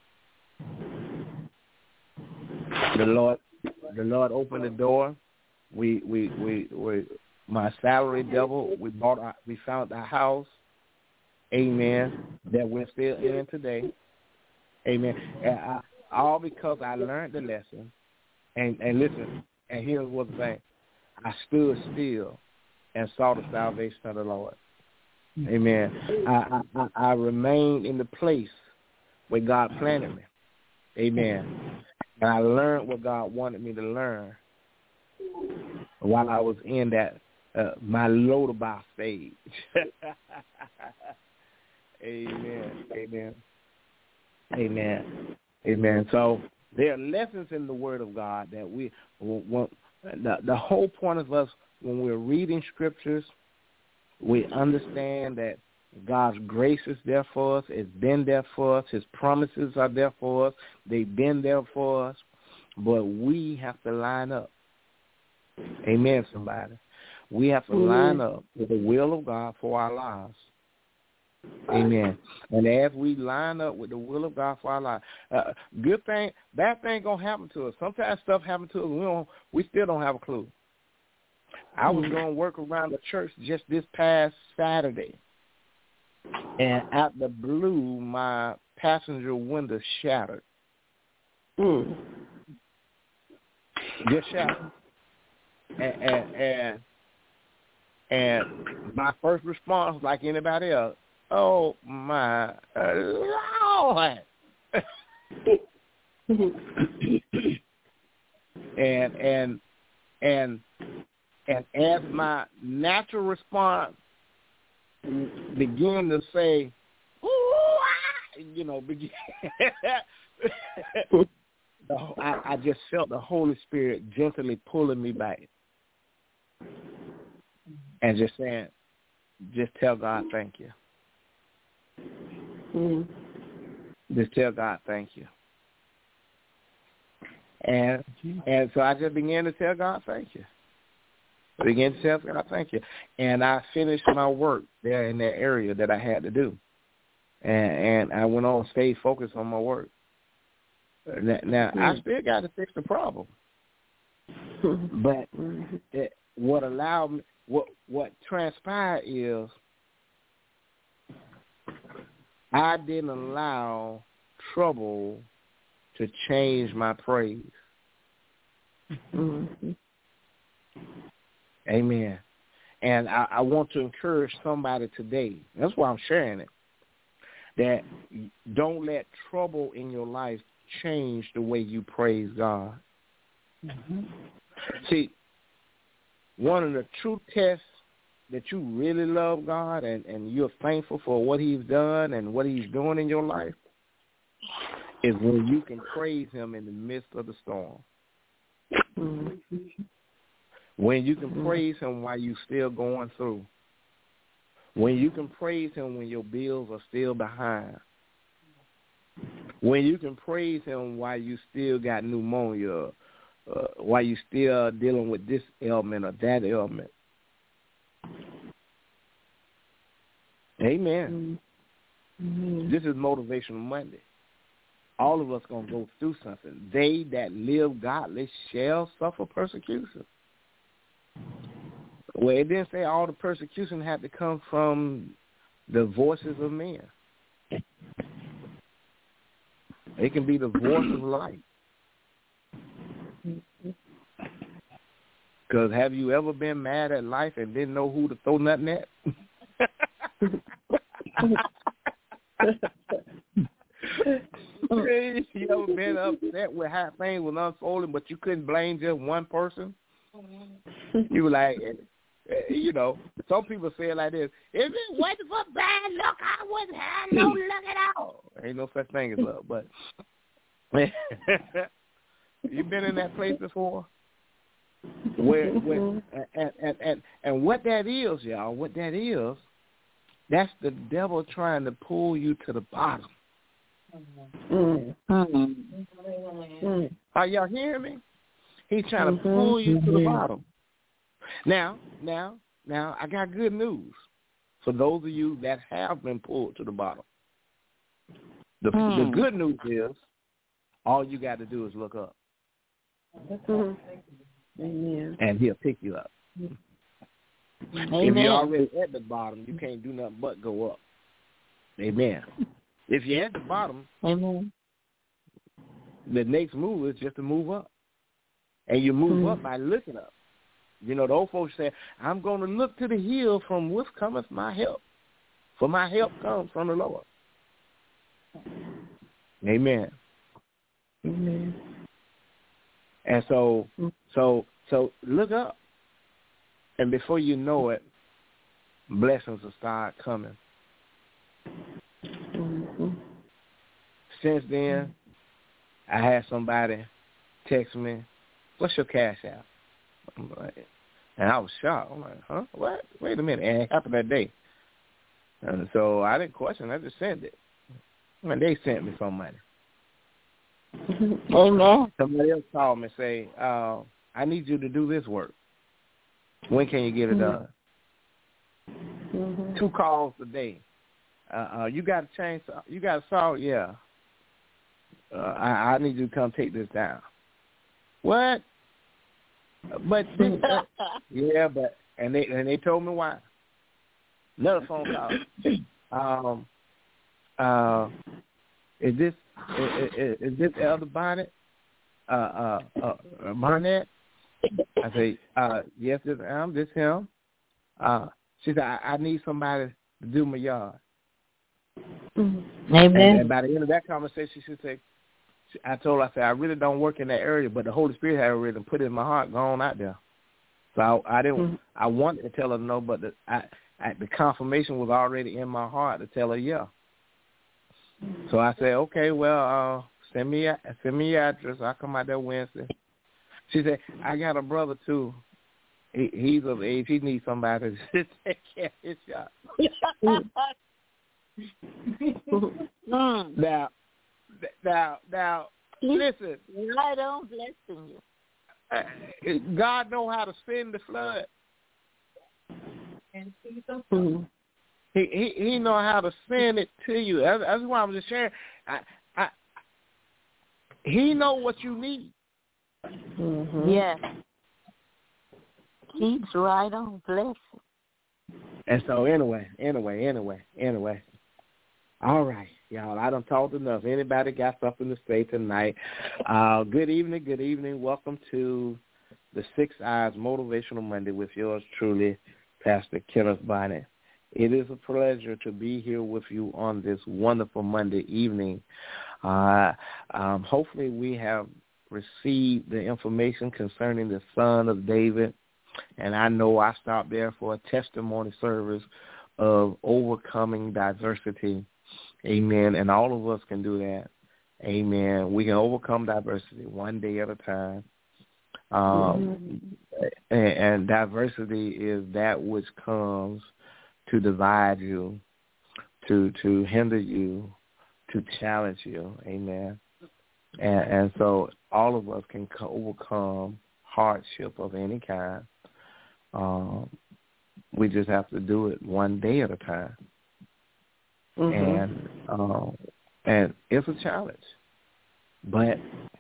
The Lord, the Lord opened the door. We, we, we, we my salary doubled. We bought, our, we found our house. Amen. That we're still in today. Amen. And I, all because I learned the lesson. And, and listen, and here's what the thing. I stood still and saw the salvation of the Lord. Amen. I, I, I remained in the place where God planted me. Amen. And I learned what God wanted me to learn while I was in that, uh, my Lodabar stage. Amen. Amen. Amen. Amen. So there are lessons in the Word of God that we, when, the, the whole point of us when we're reading scriptures, we understand that God's grace is there for us. It's been there for us. His promises are there for us. They've been there for us. but we have to line up. Amen, somebody. We have to Amen. line up with the will of God for our lives. Amen. And as we line up with the will of God for our lives, uh, good thing, bad thing gonna happen to us. Sometimes stuff happens to us. We don't. We still don't have a clue. I was going to work around the church just this past Saturday, and out the blue, my passenger window shattered. Mm. Just shattered. And, and and and my first response, like anybody else, oh my Lord! and and and and as my natural response began to say, ooh, ah, you know, begin, I, I just felt the Holy Spirit gently pulling me back and just saying, just tell God thank you. Mm. Just tell God thank you. And and so I just began to tell God thank you. I began to tell God thank you. And I finished my work there in that area that I had to do. And, and I went on, stayed focused on my work. Now, now mm. I still got to fix the problem. But it, what allowed me, what what transpired is I didn't allow trouble to change my praise. Mm-hmm. Amen. And I, I want to encourage somebody today, that's why I'm sharing it, that don't let trouble in your life change the way you praise God. Mm-hmm. See, one of the true tests that you really love God and, and you're thankful for what he's done and what he's doing in your life is when you can praise him in the midst of the storm. Mm-hmm. When you can praise him while you're still going through. When you can praise him when your bills are still behind. When you can praise him while you still got pneumonia, uh, while you still dealing with this ailment or that ailment. Amen. Mm-hmm. This is Motivational Monday. All of us going to go through something. They that live godly shall suffer persecution. Well, it didn't say all the persecution had to come from the voices of men. It can be the voice of life. Because have you ever been mad at life and didn't know who to throw nothing at? You ever been upset with how things was unfolding, but you couldn't blame just one person? You were like, you know, some people say it like this, if it wasn't for bad luck, I wouldn't have no luck at all. Ain't no such thing as luck, but you been in that place before? Where, where and, and, and, and what that is, y'all, what that is, that's the devil trying to pull you to the bottom. Mm-hmm. Mm-hmm. Are y'all hearing me? He's trying to mm-hmm. pull you to the bottom. Now, now, now, I got good news for those of you that have been pulled to the bottom. The, mm. the good news is all you got to do is look up. Mm-hmm. Amen. And he'll pick you up. Amen. If you're already at the bottom, you can't do nothing but go up. Amen. If you're at the bottom, Amen. The next move is just to move up. And you move mm-hmm. up by looking up. You know, the old folks say, I'm going to look to the hill from which cometh my help. For my help comes from the Lord. Amen. Amen. And so, so, so look up. And before you know it, blessings will start coming. Mm-hmm. Since then, I had somebody text me, what's your cash app? I'm like, and I was shocked. I'm like, huh? What? Wait a minute. And it happened that day. And so I didn't question. I just sent it. And they sent me some money. Amen. Somebody else called me and say, uh, I need you to do this work. When can you get it done? Mm-hmm. Two calls a day. Uh, uh, you got to change. You got to solve. Yeah. Uh, I, I need you to come take this down. What? But this, uh, yeah, but and they and they told me why. Another phone call. Um. Uh. Is this is, is, is this Elder Bonnet? Uh. Uh. uh Barnett? I say, uh, yes, this am. This him. Uh. She said, I, I need somebody to do my yard. Mm-hmm. Amen. And, and by the end of that conversation, she said, I told her, I said, I really don't work in that area, but the Holy Spirit had already put it in my heart, gone out there. So I, I didn't, mm-hmm. I wanted to tell her no, but the, I, I, the confirmation was already in my heart to tell her yeah. So I said, okay, well, uh, send me, send me your address. I'll come out there Wednesday. She said, I got a brother too. He, he's of age. He needs somebody to take care of his shop. mm. Now, now, now, listen. Right on, blessing you. Uh, God know how to spend the flood. Mm. He he he know how to send it to you. That's, that's why I'm just sharing. I, I, he know what you need. Mm-hmm. Yes. He's right on, blessing. And so anyway, anyway, anyway, anyway. All right, y'all. I done talked enough. Anybody got something to say tonight? Uh, good evening, good evening. Welcome to the Six Eyes Motivational Monday with yours truly, Pastor Kenneth Bonnet. It is a pleasure to be here with you on this wonderful Monday evening. Uh, um, hopefully we have received the information concerning the son of David. And I know I stopped there for a testimony service of overcoming diversity. Amen. And all of us can do that. Amen. We can overcome diversity one day at a time. Um, mm-hmm. and, and diversity is that which comes to divide you, to to hinder you, to challenge you. Amen. And, and so all of us can overcome hardship of any kind. Um, we just have to do it one day at a time. Mm-hmm. And um, and it's a challenge. But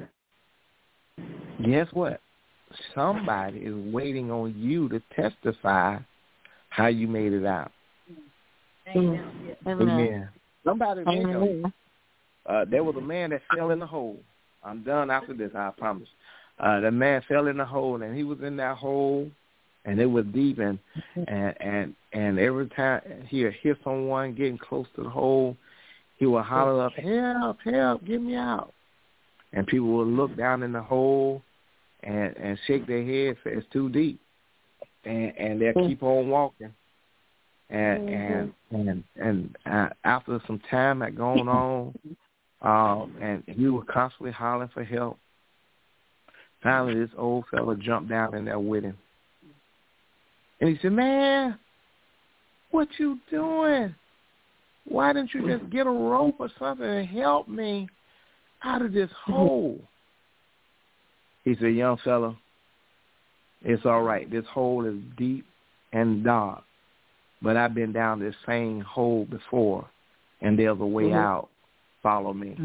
guess what? Somebody is waiting on you to testify how you made it out. Amen. Amen. Somebody's waiting on you. Uh, there was a man that fell in the hole. I'm done after this, I promise. Uh, the man fell in the hole, and he was in that hole, and it was deep, and and and, and every time he would hear someone getting close to the hole, he would holler up, help, help, get me out. And people would look down in the hole and, and shake their heads, say it's too deep. And, and they'll keep on walking. And and and, and uh, after some time had gone on, um, and he was constantly hollering for help, finally this old fella jumped down in there with him. And he said, man, what you doing? Why didn't you just get a rope or something and help me out of this hole? He said, young fella, it's all right. This hole is deep and dark, but I've been down this same hole before, and there's a way mm-hmm. out. Follow me.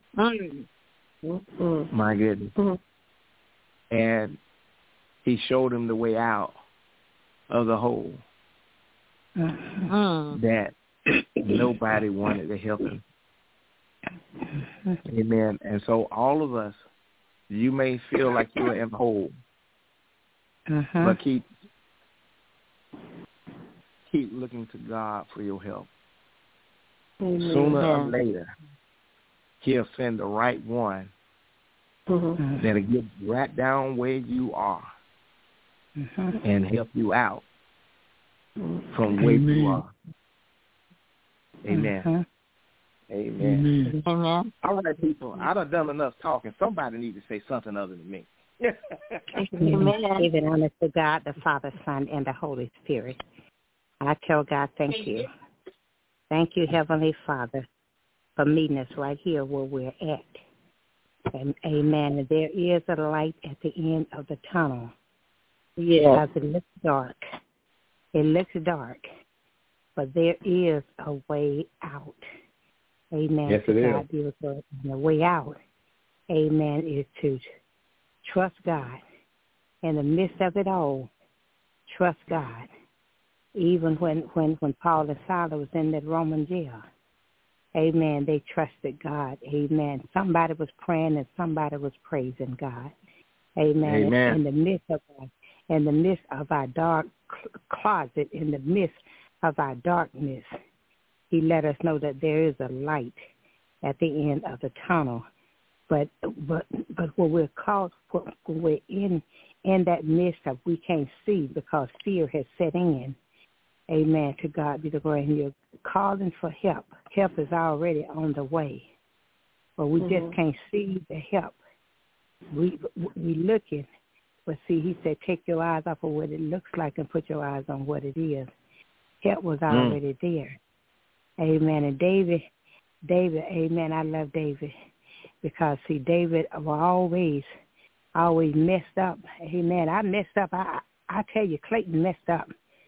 Mm-hmm. My goodness. Mm-hmm. And he showed him the way out of the hole mm-hmm. that nobody wanted to help him. Amen. And so all of us, you may feel like you're in a hole, uh-huh. but keep keep looking to God for your help. Amen. Sooner or later, He'll send the right one mm-hmm. that'll get right down where you are mm-hmm. and help you out from where Amen. You are. Amen. Uh-huh. Amen. Amen. All right, people. I done done enough talking. Somebody need to say something other than me. Amen. Giving honor to God, the Father, Son, and the Holy Spirit. I tell God, thank you. Thank you, Heavenly Father, for meeting us right here where we're at. And amen. And there is a light at the end of the tunnel. Yes. Because it looks dark. It looks dark. But there is a way out. Amen. Yes, it God is. be the glory. And the way out, amen, is to trust God. In the midst of it all, trust God. Even when, when, when Paul and Silas was in that Roman jail, amen, they trusted God. Amen. Somebody was praying and somebody was praising God. Amen. Amen. In the midst of our, in the midst of our dark closet, in the midst of our darkness, he let us know that there is a light at the end of the tunnel. But but but when we're called, when we're in in that midst of we can't see because fear has set in. Amen. To God be the glory. And you're calling for help. Help is already on the way, but we mm-hmm. just can't see the help. We we looking, but see, he said, take your eyes off of what it looks like and put your eyes on what it is. Help was already mm. there. Amen. And David, David, amen. I love David because see, David was always, always messed up. Amen. I messed up. I I tell you, Clayton messed up.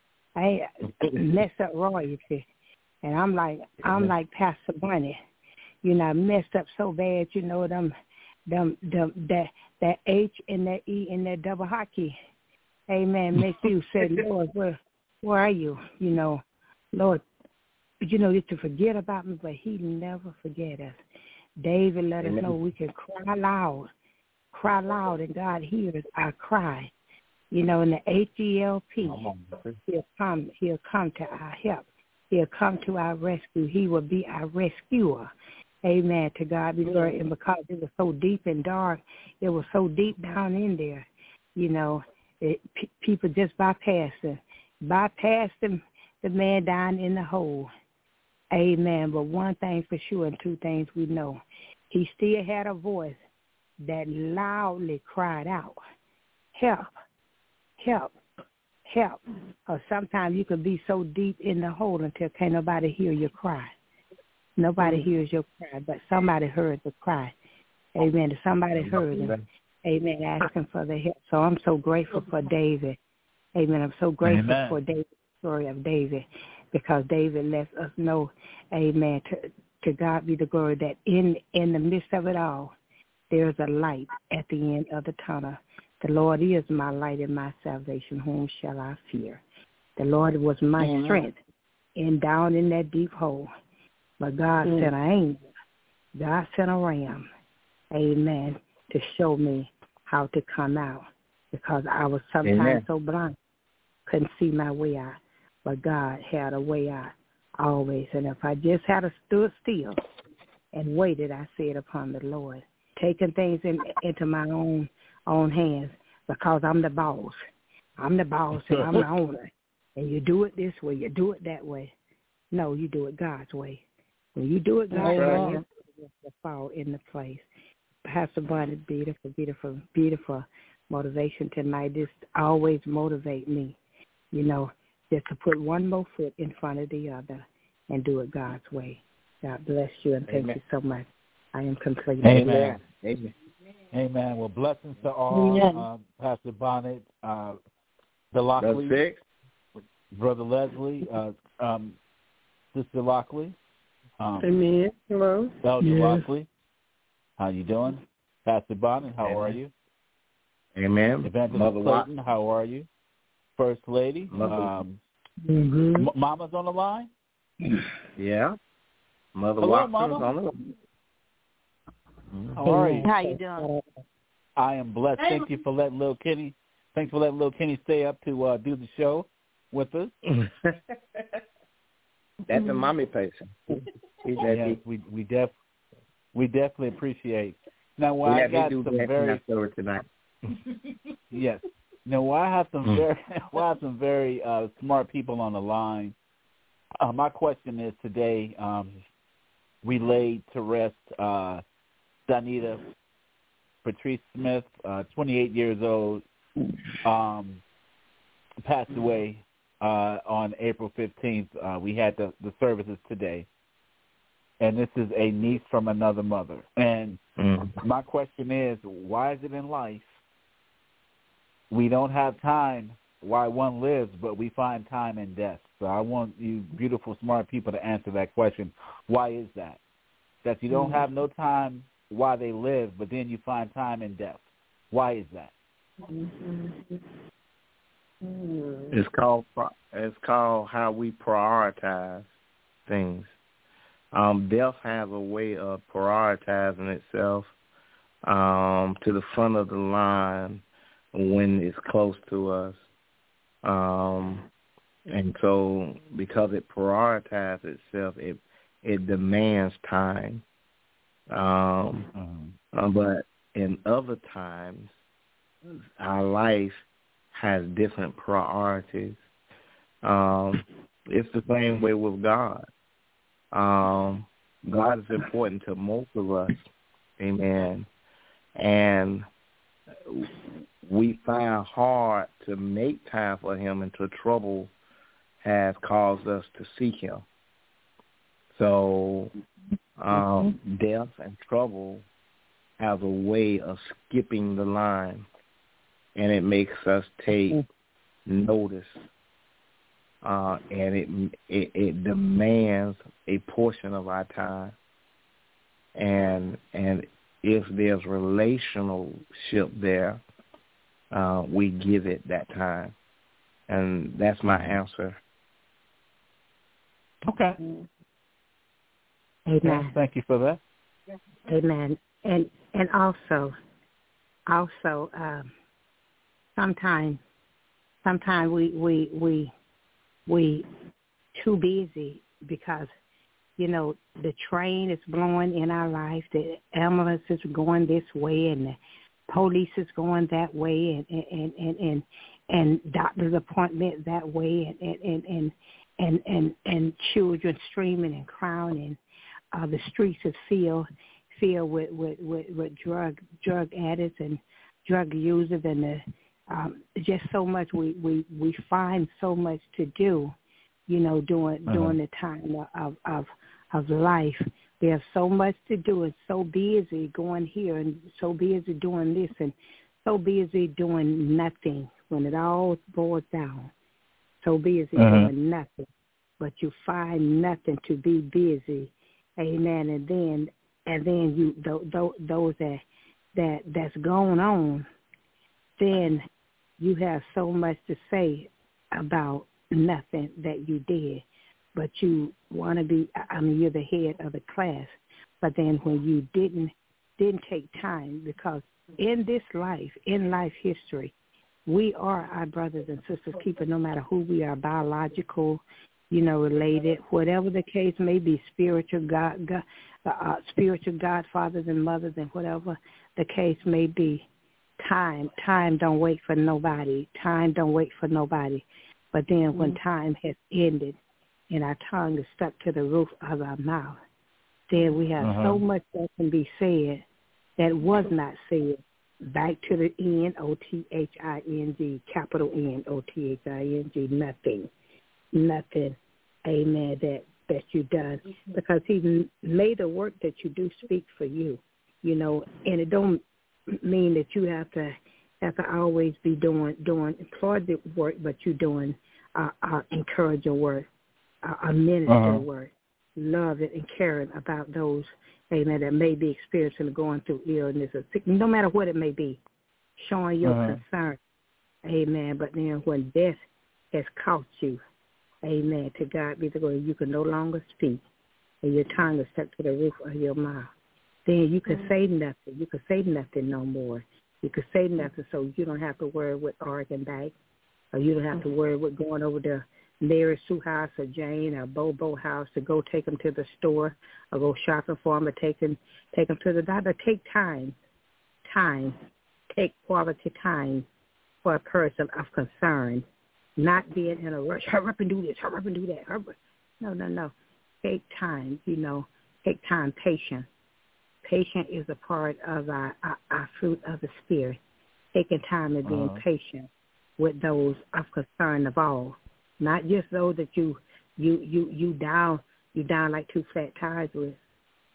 I messed up royalty, and I'm like, I'm like Pastor Bunny. You know, I messed up so bad. You know them. Them, them, that that H and that E and that double hockey, amen, make you say, Lord, where, where are you? You know, Lord, you know, you to forget about me, but he never forget us. David let amen. us know we can cry loud, cry loud, and God hears our cry. You know, in the H E L P, he'll come, he'll come to our help. He'll come to our rescue. He will be our rescuer. Amen. To God be glory. And because it was so deep and dark, it was so deep down in there, you know, it, p- people just bypassed him, bypassed him, the man down in the hole. Amen. But one thing for sure and two things we know. He still had a voice that loudly cried out, help, help, help. Or sometimes you can be so deep in the hole until can't nobody hear your cry. Nobody hears your cry, but somebody heard the cry. Amen. Somebody heard him. Amen. Asking for the help. So I'm so grateful for David. Amen. I'm so grateful Amen. for David, the story of David, because David lets us know, amen, to, to God be the glory, that in, in the midst of it all, there's a light at the end of the tunnel. The Lord is my light and my salvation. Whom shall I fear? The Lord was my Amen. strength and down in that deep hole. But God mm. sent an angel. God sent a ram, amen, to show me how to come out because I was sometimes amen. so blind, couldn't see my way out. But God had a way out always. And if I just had stood still and waited, I said upon the Lord, taking things in, into my own own hands because I'm the boss. I'm the boss and I'm the owner. And you do it this way, you do it that way. No, you do it God's way. When you do it God's way, you will fall in the place. Pastor Bunny, beautiful, beautiful, beautiful motivation tonight. This always motivate me, you know, just to put one more foot in front of the other and do it God's way. God bless you and thank Amen. you so much. I am complete. Amen. Amen. Amen. Well, blessings to all. Uh, Pastor Bonnet, uh, the Lockley, Brother Leslie, uh, um, Sister Lockley. Um, Amen. Hello. Elder yes. Lockley. How you doing? Pastor Bonnet, how Amen. are you? Amen. Evangelist Mother Clayton, Lock. how are you? First Lady. Um, mm-hmm. M- Mama's on the line? Yeah. Mother Hello, Watson's Mama. on the line. How are you? How you doing? I am blessed. Thank you for letting Lil Kenny. Thanks for letting Lil Kenny stay up to uh, do the show with us. That's a mommy patient. Yes, we we def we definitely appreciate. Now, well, I got some very tonight. Yes. Now, well, I have some very well, I have some very uh, smart people on the line. Uh, my question is today. Um, we laid to rest uh, Donita Patrice Smith, uh, twenty-eight years old, um, passed away uh, on April fifteenth. Uh, we had the, the services today. and this is a niece from another mother. And Mm-hmm. my question is, why is it in life we don't have time why one lives, but we find time in death? So I want you beautiful, smart people to answer that question. Why is that? That you don't have no time while they live, but then you find time in death. Why is that? It's called it's called how we prioritize things. Um, death has a way of prioritizing itself um, to the front of the line when it's close to us. Um, and so because it prioritizes itself, it it demands time. Um, mm-hmm. uh, but in other times, our life has different priorities. Um, it's the same way with God. Um, God is important to most of us, amen. And we find hard to make time for him until trouble has caused us to seek him. So um, mm-hmm. death and trouble have a way of skipping the line, and it makes us take mm-hmm. notice. Uh, and it, it it demands a portion of our time, and and if there's relationship there, uh, we give it that time, and that's my answer. Okay. Amen. Thank you for that. Amen. And and also, also, um, sometimes, sometimes we we we. we too busy because, you know, the train is blowing in our life, the ambulance is going this way, and the police is going that way, and and and and, and doctor's appointment that way, and and and and and, and children streaming and crying, and uh, the streets is filled filled with with, with, with drug drug addicts and drug users, and the Um, just so much we, we, we find so much to do, you know, during uh-huh. during the time of, of of life. There's so much to do. It's so busy going here and so busy doing this and so busy doing nothing when it all boils down. So busy uh-huh. doing nothing, but you find nothing to be busy. Amen. And then and then you th- th- those that that that's going on, then you have so much to say about nothing that you did, but you want to be, I mean, you're the head of the class, but then when you didn't didn't take time, because in this life, in life history, we are our brothers and sisters keeper, no matter who we are, biological, you know, related, whatever the case may be, spiritual God, God uh, spiritual godfathers and mothers and whatever the case may be. Time, time don't wait for nobody. Time don't wait for nobody. But then mm-hmm. when time has ended and our tongue is stuck to the roof of our mouth, then we have uh-huh. so much that can be said that was not said. Back to the N, O T H I N G, capital N, O T H I N G, nothing, nothing, amen, that, that you done. Because he made the work that you do speak for you, you know, and it don't mean that you have to have to always be doing doing employed work, but you're doing uh, uh, encouraging work, uh, minister uh-huh. work, loving and caring about those, amen, that may be experiencing going through illness or sickness, no matter what it may be, showing your uh-huh. concern, amen. But then when death has caught you, amen, to God be the glory, you can no longer speak, and your tongue is stuck to the roof of your mouth. Then you can say nothing. You can say nothing no more. You can say nothing, so you don't have to worry with Oregon back, or you don't have to worry with going over to Mary Sue House or Jane or Bobo House to go take them to the store or go shopping for them or take them, take them to the doctor. Take time, time, take quality time for a person of concern, not being in a rush. Hurry up and do this. Hurry up and do that. Hurry up. No, no, no. Take time, you know. Take time, patience. Patience is a part of our, our, our fruit of the Spirit, taking time and being uh-huh. patient with those of concern of all, not just those that you you you you down you down like two flat tires with,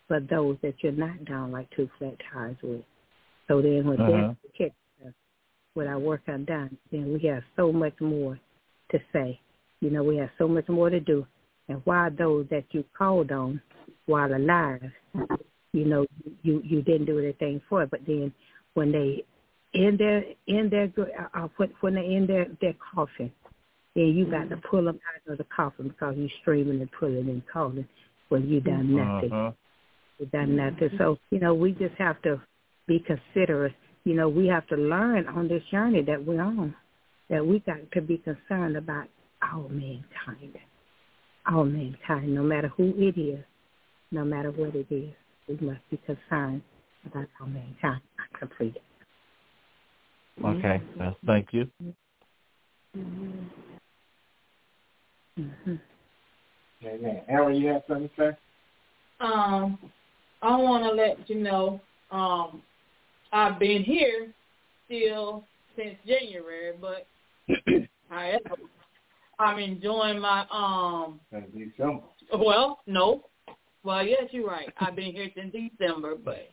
for those that you're not down like two flat tires with. So then when Uh-huh. that catches us with our work undone, then we have so much more to say. You know, we have so much more to do. And while those that you called on while alive, you know, you, you didn't do anything for it. But then when they in their in their uh, when when they in their, their coffin, then you got to pull them out of the coffin because you streaming and pulling and calling when you done nothing. Uh-huh. You done nothing. So you know, we just have to be considerate. You know, we have to learn on this journey that we're on, that we got to be concerned about all mankind, all mankind, no matter who it is, no matter what it is. We must be concerned about all mankind. I complete it. Okay. Uh, thank you. Mm-hmm. Amen. Aaron, you have something to say? Um, I want to let you know, um, I've been here still since January, but however, I'm enjoying my um. That's December. Well, no. Well, yes, you're right. I've been here since December, but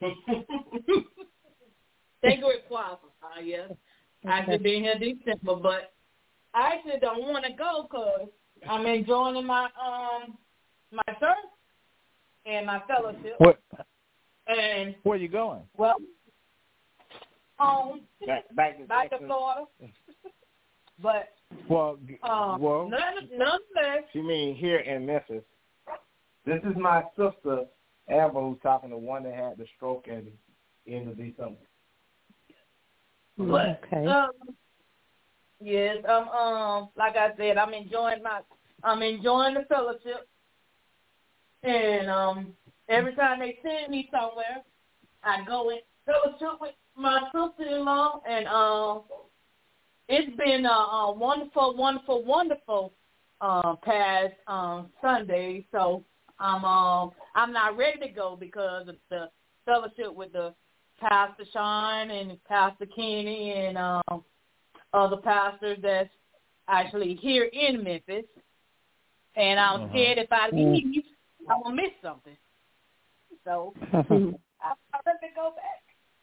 they go quiet for five years. I've been here December, but I actually don't want to go because I'm enjoying my um my church and my fellowship. What? And Where are you going? well, um, Back, back to back to Texas. Florida, but Well, g- um, well. none, nonetheless, You mean here in Memphis? This is my sister, Amber, who's talking to one that had the stroke at the end of December. but Okay. um, yes, um, um, like I said, I'm enjoying my, I'm enjoying the fellowship, and um, every time they send me somewhere, I go and fellowship with my sister-in-law, and um, it's been a, a wonderful, wonderful, wonderful uh, past um, Sunday. So I'm um, I'm not ready to go because of the fellowship with the Pastor Sean and Pastor Kenny and um, other pastors that's actually here in Memphis. And I'm Uh-huh. scared if I leave, I'm going to miss something. So I'm not ready to go back.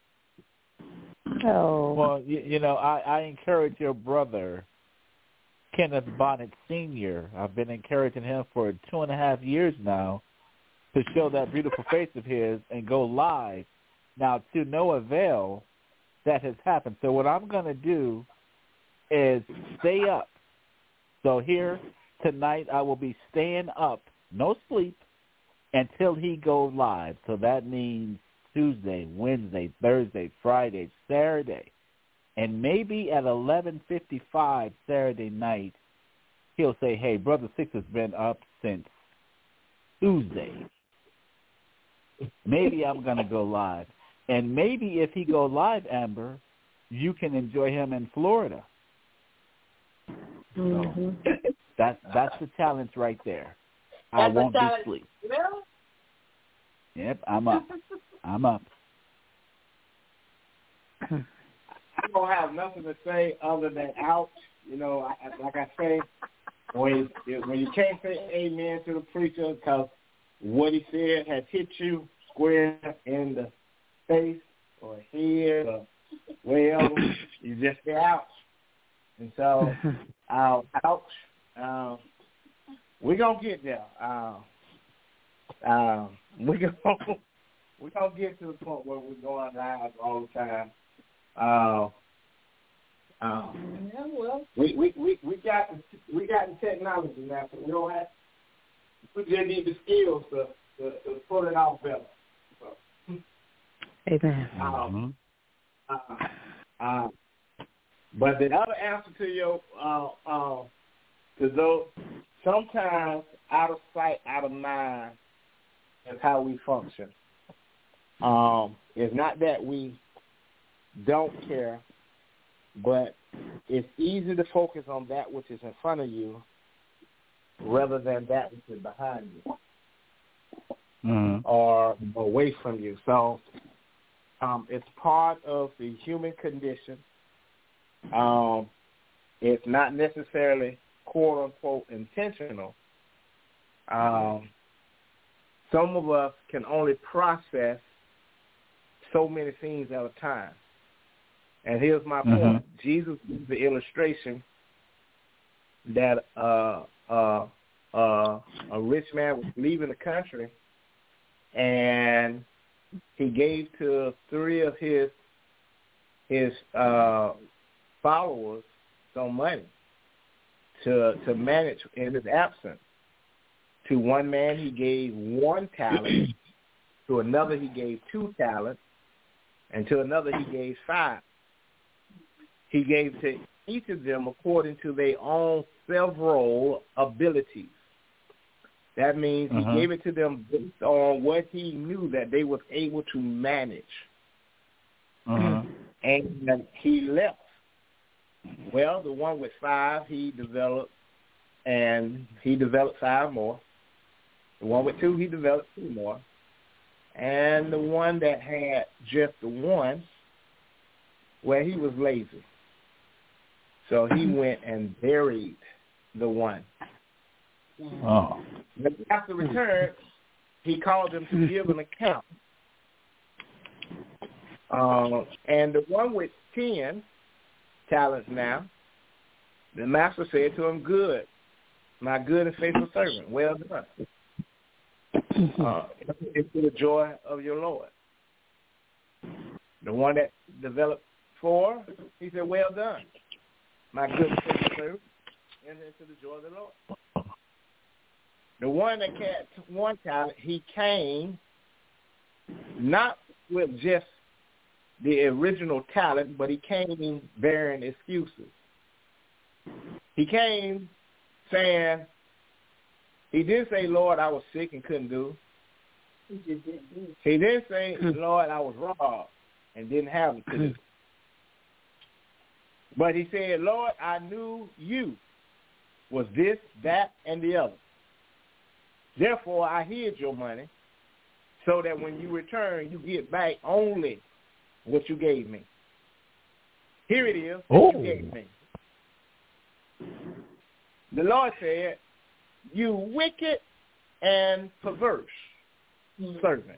Oh. Well, you, you know, I, I encourage your brother, Kenneth Bonnet Senior I've been encouraging him for two and a half years now to show that beautiful face of his and go live. Now, to no avail, that has happened. So what I'm going to do is stay up. So here tonight I will be staying up, no sleep, until he goes live. So that means Tuesday, Wednesday, Thursday, Friday, Saturday. And maybe at eleven fifty-five Saturday night, he'll say, hey, Brother Six has been up since Tuesday. Maybe I'm going to go live. And maybe if he go live, Amber, you can enjoy him in Florida. Mm-hmm. So that's, that's the challenge right there. I That's a won't be challenge. asleep. Really? Yep, I'm up. I'm up. I don't have nothing to say other than ouch. You know, I, like I say, when you, when you can't say amen to the preacher because what he said has hit you square in the face or head or wherever, you just say ouch. And so, uh, ouch, uh, we're going to get there. Uh, uh, we're going we're gonna get to the point where we're going live all the time. Uh, um, Yeah, well. we, we, we, we got the, we got the technology now, so we don't have. We just need the skills to to, to pull it off better. So, Amen. um, uh, uh, but the other answer to your uh, uh, to those, sometimes out of sight, out of mind is how we function. Um, it's not that we don't care, but it's easy to focus on that which is in front of you rather than that which is behind you Mm-hmm. or away from you. So um, it's part of the human condition. Um, it's not necessarily quote-unquote intentional. Um, some of us can only process so many things at a time. And here's my mm-hmm. point. Jesus used the illustration that uh, uh, uh, a rich man was leaving the country, and he gave to three of his his uh, followers some money to to manage in his absence. To one man he gave one talent, to another he gave two talents, and to another he gave five. He gave to each of them according to their own several abilities. That means he uh-huh. gave it to them based on what he knew that they was able to manage. Uh-huh. And he left. Well, the one with five, he developed, and he developed five more. The one with two, he developed two more. And the one that had just the one, well, he was lazy. So he went and buried the one. Oh. But after return, he called them to give an account. Uh, and the one with ten talents now, the master said to him, "Good, my good and faithful servant, well done. Uh, it's to the joy of your Lord." The one that developed four, he said, "Well done, my good and faithful servant, and into the joy of the Lord." The one that had one talent, he came not with just the original talent, but he came bearing excuses. He came saying, he didn't say, "Lord, I was sick and couldn't do." He didn't say, "Lord, I was robbed and didn't have it to do." But he said, "Lord, I knew you was this, that, and the other. Therefore, I hid your money so that when you return, you get back only what you gave me. Here it is that oh. you gave me." The Lord said, "You wicked and perverse servant."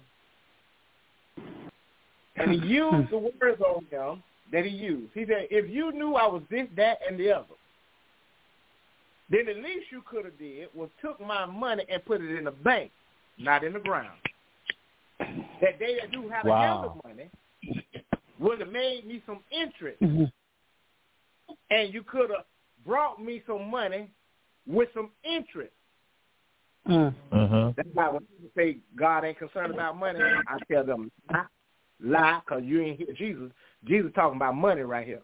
And he used the words on him that he used. He said, "If you knew I was this, that, and the other, then the least you could have did was took my money and put it in the bank, not in the ground. That they that do have to wow. handle money would have made me some interest, mm-hmm. and you could have brought me some money with some interest." Mm. Uh-huh. That's why when people say God ain't concerned about money, I tell them, lie, lie, because you ain't hear Jesus. Jesus talking about money right here.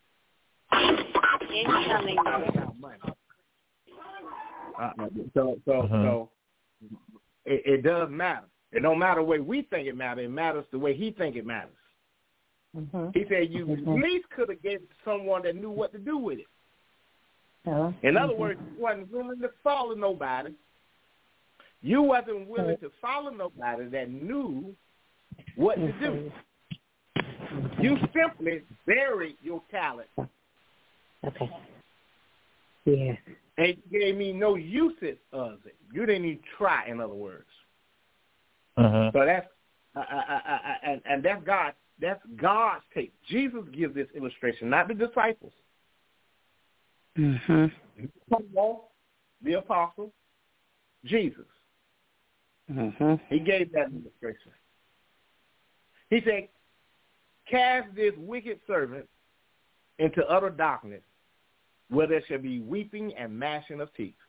Incoming. About money. Uh, so, so, uh-huh. so it, it does matter. It don't matter the way we think it matters. It matters the way he think it matters. Mm-hmm. He said you mm-hmm. at least could have given someone that knew what to do with it. Uh-huh. In other mm-hmm. words, you wasn't willing to follow nobody. You wasn't willing to follow nobody that knew what to do. You simply buried your talent. Okay. Yeah. And you gave me no usage of it. You didn't even try, in other words. Uh-huh. So that's uh, uh, uh, uh, and, and that's God. That's God's take. Jesus gives this illustration, not the disciples. Mm-hmm. The apostle, Jesus. Mm-hmm. He gave that illustration. He said, "Cast this wicked servant into utter darkness, where there shall be weeping and gnashing of teeth."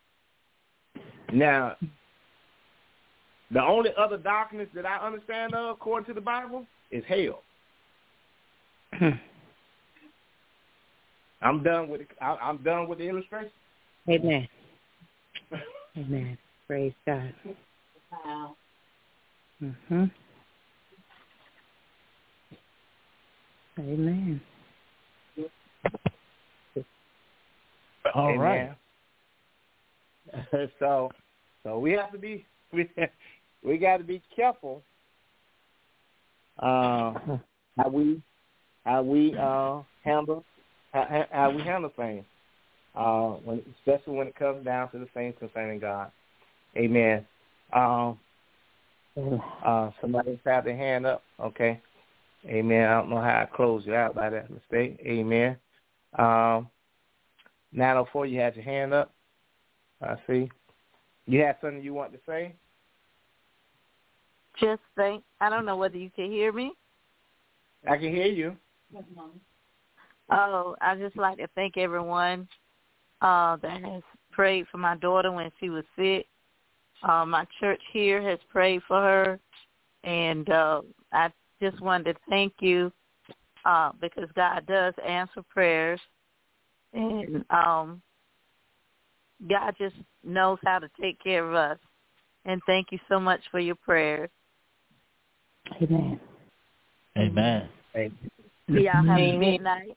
Now, the only other darkness that I understand of, according to the Bible, is hell. I'm done with it. I'm done with the illustration. Amen. Amen. Praise God. Wow. Mm-hmm. Amen. All Amen. right. so, so we have to be we we got to be careful uh, how we how we uh, handle how, how we handle things, uh, when especially when it comes down to the things concerning God. Amen. Um, Uh, somebody's had their hand up. Okay. Amen. I don't know how I closed you out by that mistake. Amen. Um, nine oh four, you had your hand up. I see. You had something you want to say? Just think, I don't know whether you can hear me. I can hear you. Oh, I'd just like to thank everyone uh, that has prayed for my daughter when she was sick. Uh, my church here has prayed for her, and uh, I just wanted to thank you uh, because God does answer prayers, and um, God just knows how to take care of us. And thank you so much for your prayers. Amen. Amen. Amen. Yeah, have a good night.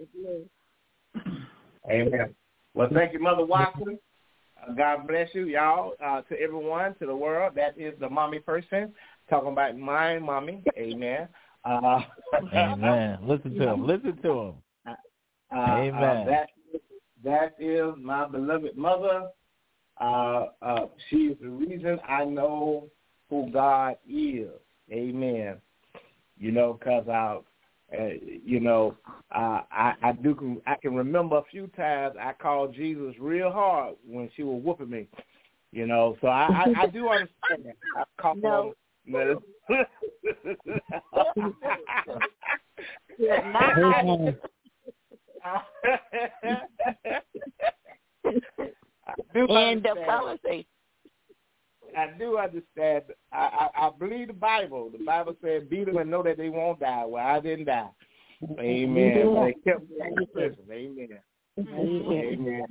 Amen. Well, thank you, Mother Watson. Uh, God bless you, y'all. Uh, to everyone, to the world, that is the mommy person talking about my mommy. Amen. Uh, Amen. Listen to him. Listen to him. Uh, Amen. Uh, that, that is my beloved mother. Uh, uh, she is the reason I know who God is. Amen. You know, because I, uh, you know, uh, I I do I can remember a few times I called Jesus real hard when she was whooping me. You know, so I I, I do understand that. I called No. No. Yeah, not End of conversation. I do understand. I, I, I believe the Bible. The Bible said, beat them and know that they won't die. Well, I didn't die. Amen. They kept me in prison. Amen. Amen.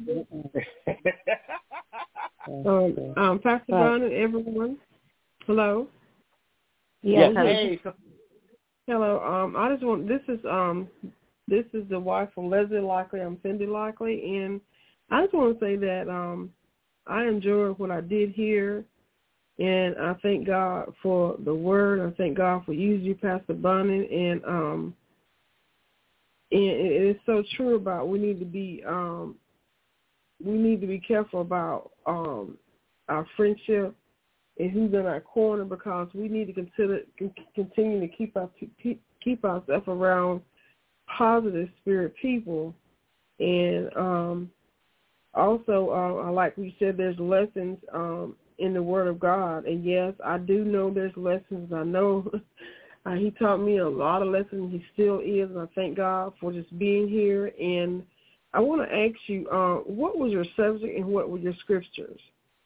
um, um, Pastor Brown and everyone, hello. Yes. Hey. Hello. Um, I just want. This is um, this is the wife of Leslie Lockley. I'm Cindy Lockley, and I just want to say that um, I enjoyed what I did here, and I thank God for the word. I thank God for using you, Pastor Bunning, and um, and it is so true about we need to be um, we need to be careful about um, our friendship and who's in our corner, because we need to consider continue to keep our keep ourselves around positive spirit people, and um, also uh, I like we said there's lessons um, in the Word of God, and yes, I do know there's lessons. I know uh, He taught me a lot of lessons. He still is, and I thank God for just being here. And I want to ask you, uh, what was your subject and what were your scriptures?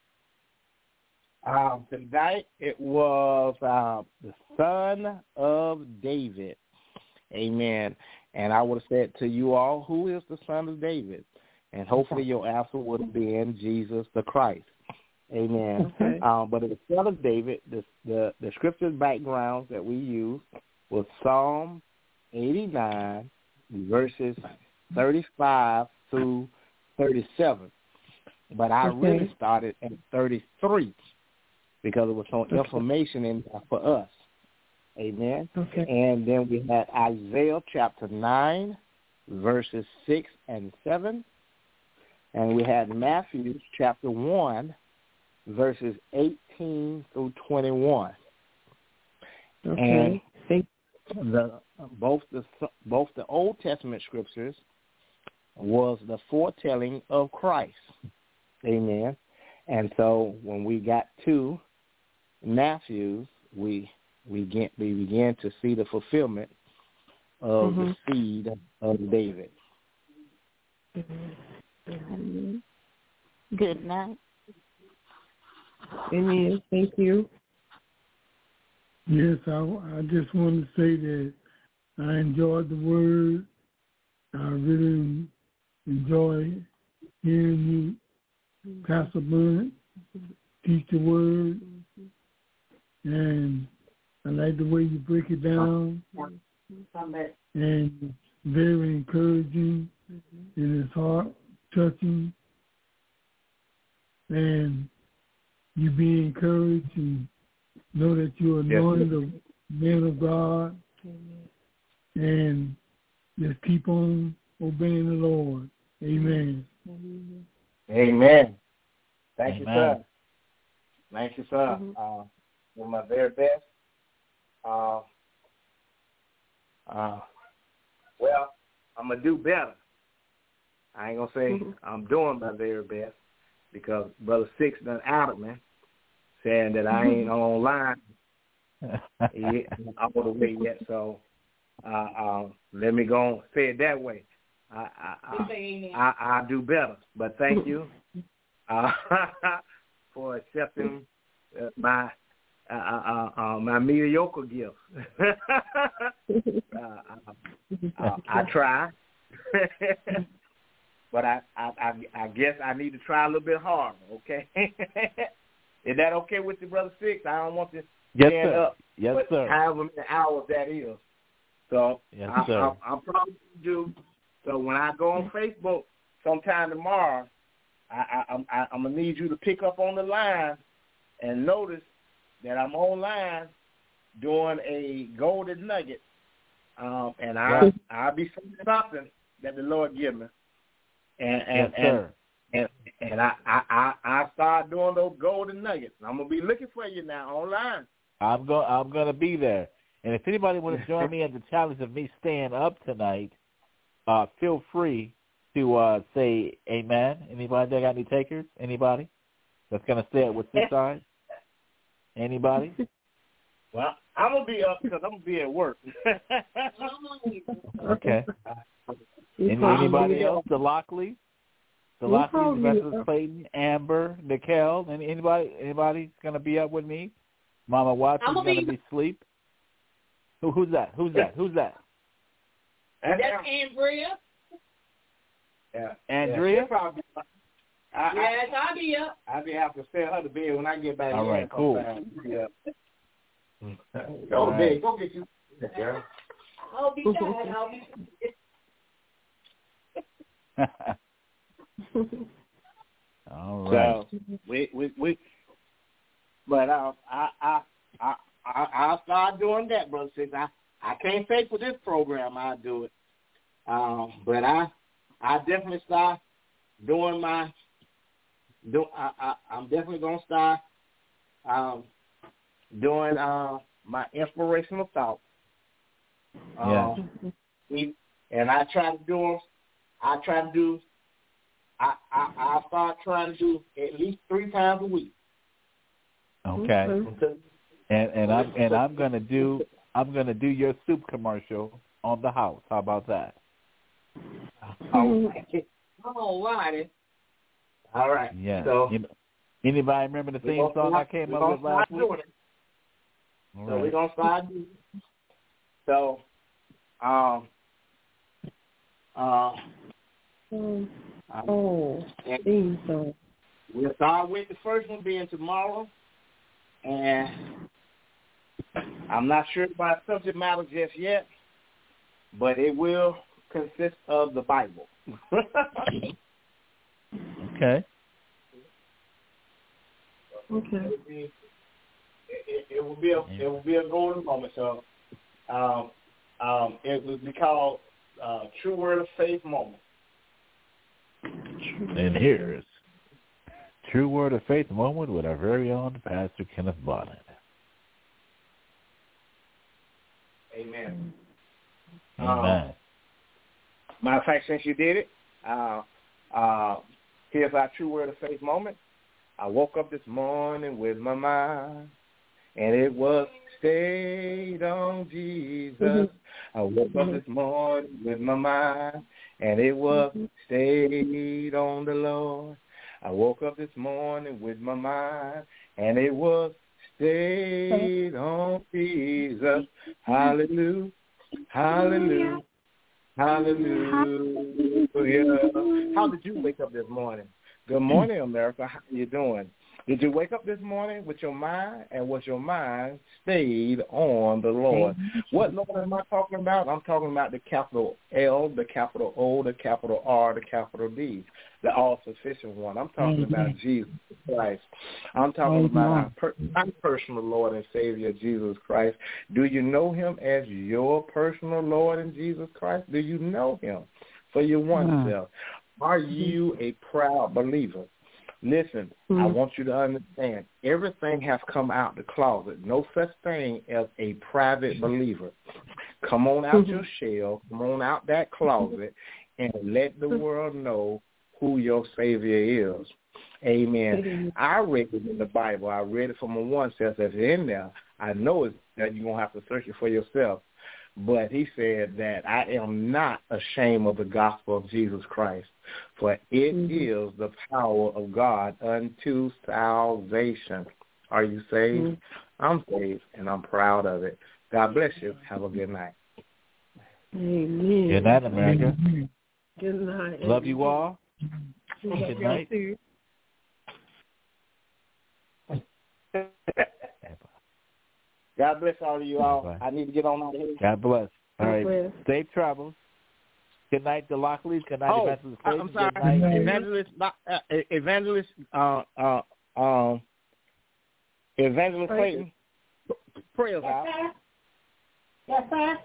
Um, tonight it was uh, the Son of David. Amen. And I would have said to you all, who is the Son of David? And hopefully your answer would have been Jesus the Christ. Amen. Okay. Um, but the Son of David, the, the, the scripture backgrounds that we used was Psalm eighty-nine, verses thirty-five through thirty-seven. But I okay. really started at thirty-three. Because it was some okay. information in there for us. Amen. Okay. And then we had Isaiah chapter nine, verses six and seven. And we had Matthew chapter one, verses eighteen through twenty-one. Okay. And the both the both the Old Testament scriptures was the foretelling of Christ. Amen. And so when we got to Matthew, we we get we began to see the fulfillment of mm-hmm. the seed of David. Mm-hmm. Good night. Amen. Thank you. Yes, I, I just want to say that I enjoyed the word. I really enjoy hearing you, Pastor Burnett, teach the word. And I like the way you break it down, and very encouraging, and it's heart touching, and you be encouraged and know that you're anointed of man of God, and just keep on obeying the Lord. Amen. Amen. Thank Amen. you, sir. Thank you, sir. Mm-hmm. Uh, doing my very best. Uh, uh, well, I'm going to do better. I ain't going to say mm-hmm. I'm doing my very best because Brother Six done outed me, saying that I ain't online all the way yet. So uh, uh, let me go and say it that way. I I, I, I, I do better. But thank you uh, for accepting uh, my uh, uh, uh, my mediocre gifts. uh, uh, uh, I try. But I, I, I, I guess I need to try a little bit harder, okay? Is that okay with you, Brother Six? I don't want to yes, stand sir. up. Yes, but sir. However many hours that is. So yes, I, sir. I, I'm probably do. So when I go on Facebook sometime tomorrow, I, I, I, I'm going to need you to pick up on the line and notice that I'm online doing a golden nugget. Um, and I, yes. I'll be saying something that the Lord give me. And and, yes, sir. and and and I, I, I, I start doing those golden nuggets. I'm gonna be looking for you now online. I'm go I'm gonna be there. And if anybody want to join me in the challenge of me staying up tonight, uh, feel free to uh, say amen. Anybody that got any takers? Anybody that's gonna stay up with this side? Anybody? Well, I'm gonna be up because I'm gonna be at work. Okay. Any, anybody else? The Lockley, the Lockley, Vessels Clayton, Amber, Nicole. Any anybody? Anybody's gonna be up with me? Mama Watson's gonna, gonna be, be asleep. Who, who's that? Who's that? Who's that? That's Andrea. Yeah, Andrea. Yeah, probably, I, yes, I'll be up. I'll be have to send her to bed when I get back. All right, cool. Yeah. Go to bed. Go get you. Yeah. I'll be back. I'll be. All right. So we we we, but uh, I I I I I'll start doing that, Brother Six. I I can't say for this program I'll do it, um, but I I definitely start doing my do I, I I'm definitely gonna start um doing uh my inspirational thoughts. Yeah. Um, and I try to do them. I try to do. I I I start trying to do at least three times a week. Okay. And and I'm and I'm gonna do I'm gonna do your soup commercial on the house. How about that? All right. All righty. All right. Yeah. So you know, anybody remember the theme song I came up with last week? So right. We're gonna start doing it. So um uh um, oh, theme song. We'll start with the first one being tomorrow, and I'm not sure about subject matter just yet, but it will consist of the Bible. Okay. Okay. It will be, it, it, it will be a it will be a golden moment. So, um, um, it will be called uh, True Word of Faith Moment. And here's True Word of Faith Moment with our very own Pastor Kenneth Bonnet. Amen. Amen. Um, matter of fact, since you did it, uh, uh, here's our True Word of Faith moment. I woke up this morning with my mind, and it was stayed on Jesus. Mm-hmm. I woke up this morning with my mind, and it was stayed on the Lord. I woke up this morning with my mind, and it was stayed on Jesus. Hallelujah, hallelujah, hallelujah. How did you wake up this morning? Good morning, America. How are you doing? Did you wake up this morning with your mind, and was your mind stayed on the Lord? What Lord am I talking about? I'm talking about the capital L, the capital O, the capital R, the capital D, the all-sufficient one. I'm talking Amen. About Jesus Christ. I'm talking Amen. About our, per- our personal Lord and Savior, Jesus Christ. Do you know him as your personal Lord and Jesus Christ? Do you know him for your oneself? Are you a proud believer? Listen, mm-hmm. I want you to understand, everything has come out the closet. No such thing as a private believer. Come on out mm-hmm. your shell, come on out that closet, and let the world know who your Savior is. Amen. Mm-hmm. I read it in the Bible. I read it from a one says that's in there. I know it's that you're going to have to search it for yourself. But he said that I am not ashamed of the gospel of Jesus Christ, for it mm-hmm. is the power of God unto salvation. Are you saved? Mm-hmm. I'm saved, and I'm proud of it. God bless you. Have a good night. Amen. Good night, America. Good night. Love you all. Good night. God bless all of you all. Bye. I need to get on out of here. God bless. All right. Bless. Safe travels. Good night, the Lockleys. Good night, oh, Evangelist. I'm sorry. Good night. Evangelist, uh, Evangelist, uh, uh, um, Evangelist Clayton. Prayers yes, out. Sir. Yes, sir.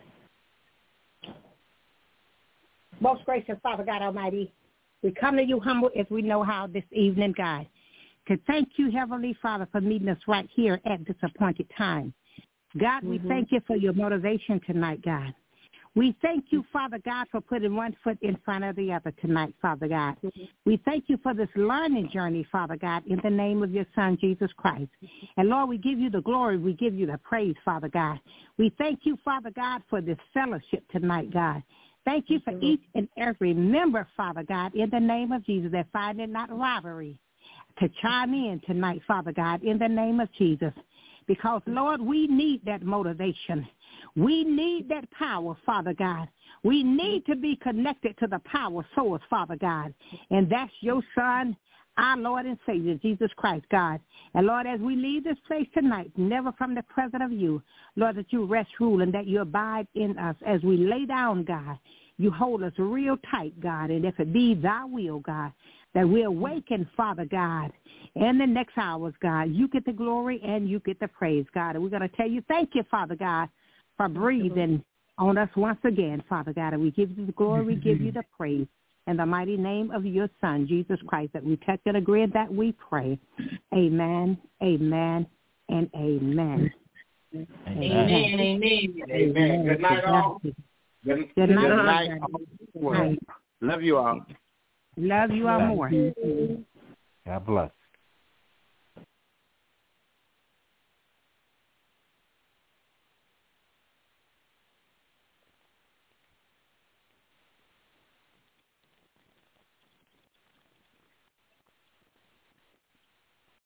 Most gracious Father God Almighty, we come to you humble as we know how this evening, God, to thank you, Heavenly Father, for meeting us right here at this appointed time. God, mm-hmm. we thank you for your motivation tonight, God. We thank you, Father God, for putting one foot in front of the other tonight, Father God. Mm-hmm. We thank you for this learning journey, Father God, in the name of your Son, Jesus Christ. And, Lord, we give you the glory. We give you the praise, Father God. We thank you, Father God, for this fellowship tonight, God. Thank you for each and every member, Father God, in the name of Jesus, that find it not robbery to chime in tonight, Father God, in the name of Jesus. Because, Lord, we need that motivation. We need that power, Father God. We need to be connected to the power source, Father God. And that's your Son, our Lord and Savior, Jesus Christ, God. And, Lord, as we leave this place tonight, never from the presence of you, Lord, that you rest, rule, and that you abide in us as we lay down, God. You hold us real tight, God, and if it be thy will, God, that we awaken, Father God, in the next hours, God. You get the glory and you get the praise, God. And we're going to tell you thank you, Father God, for breathing on us once again, Father God. And we give you the glory, we give you the praise. In the mighty name of your Son, Jesus Christ, that we touch and agree that we pray. Amen, amen, and amen. Amen, amen. Amen. Amen. Good night, all. Good, good, good night. night. night. Love you all. Love you all more. God bless.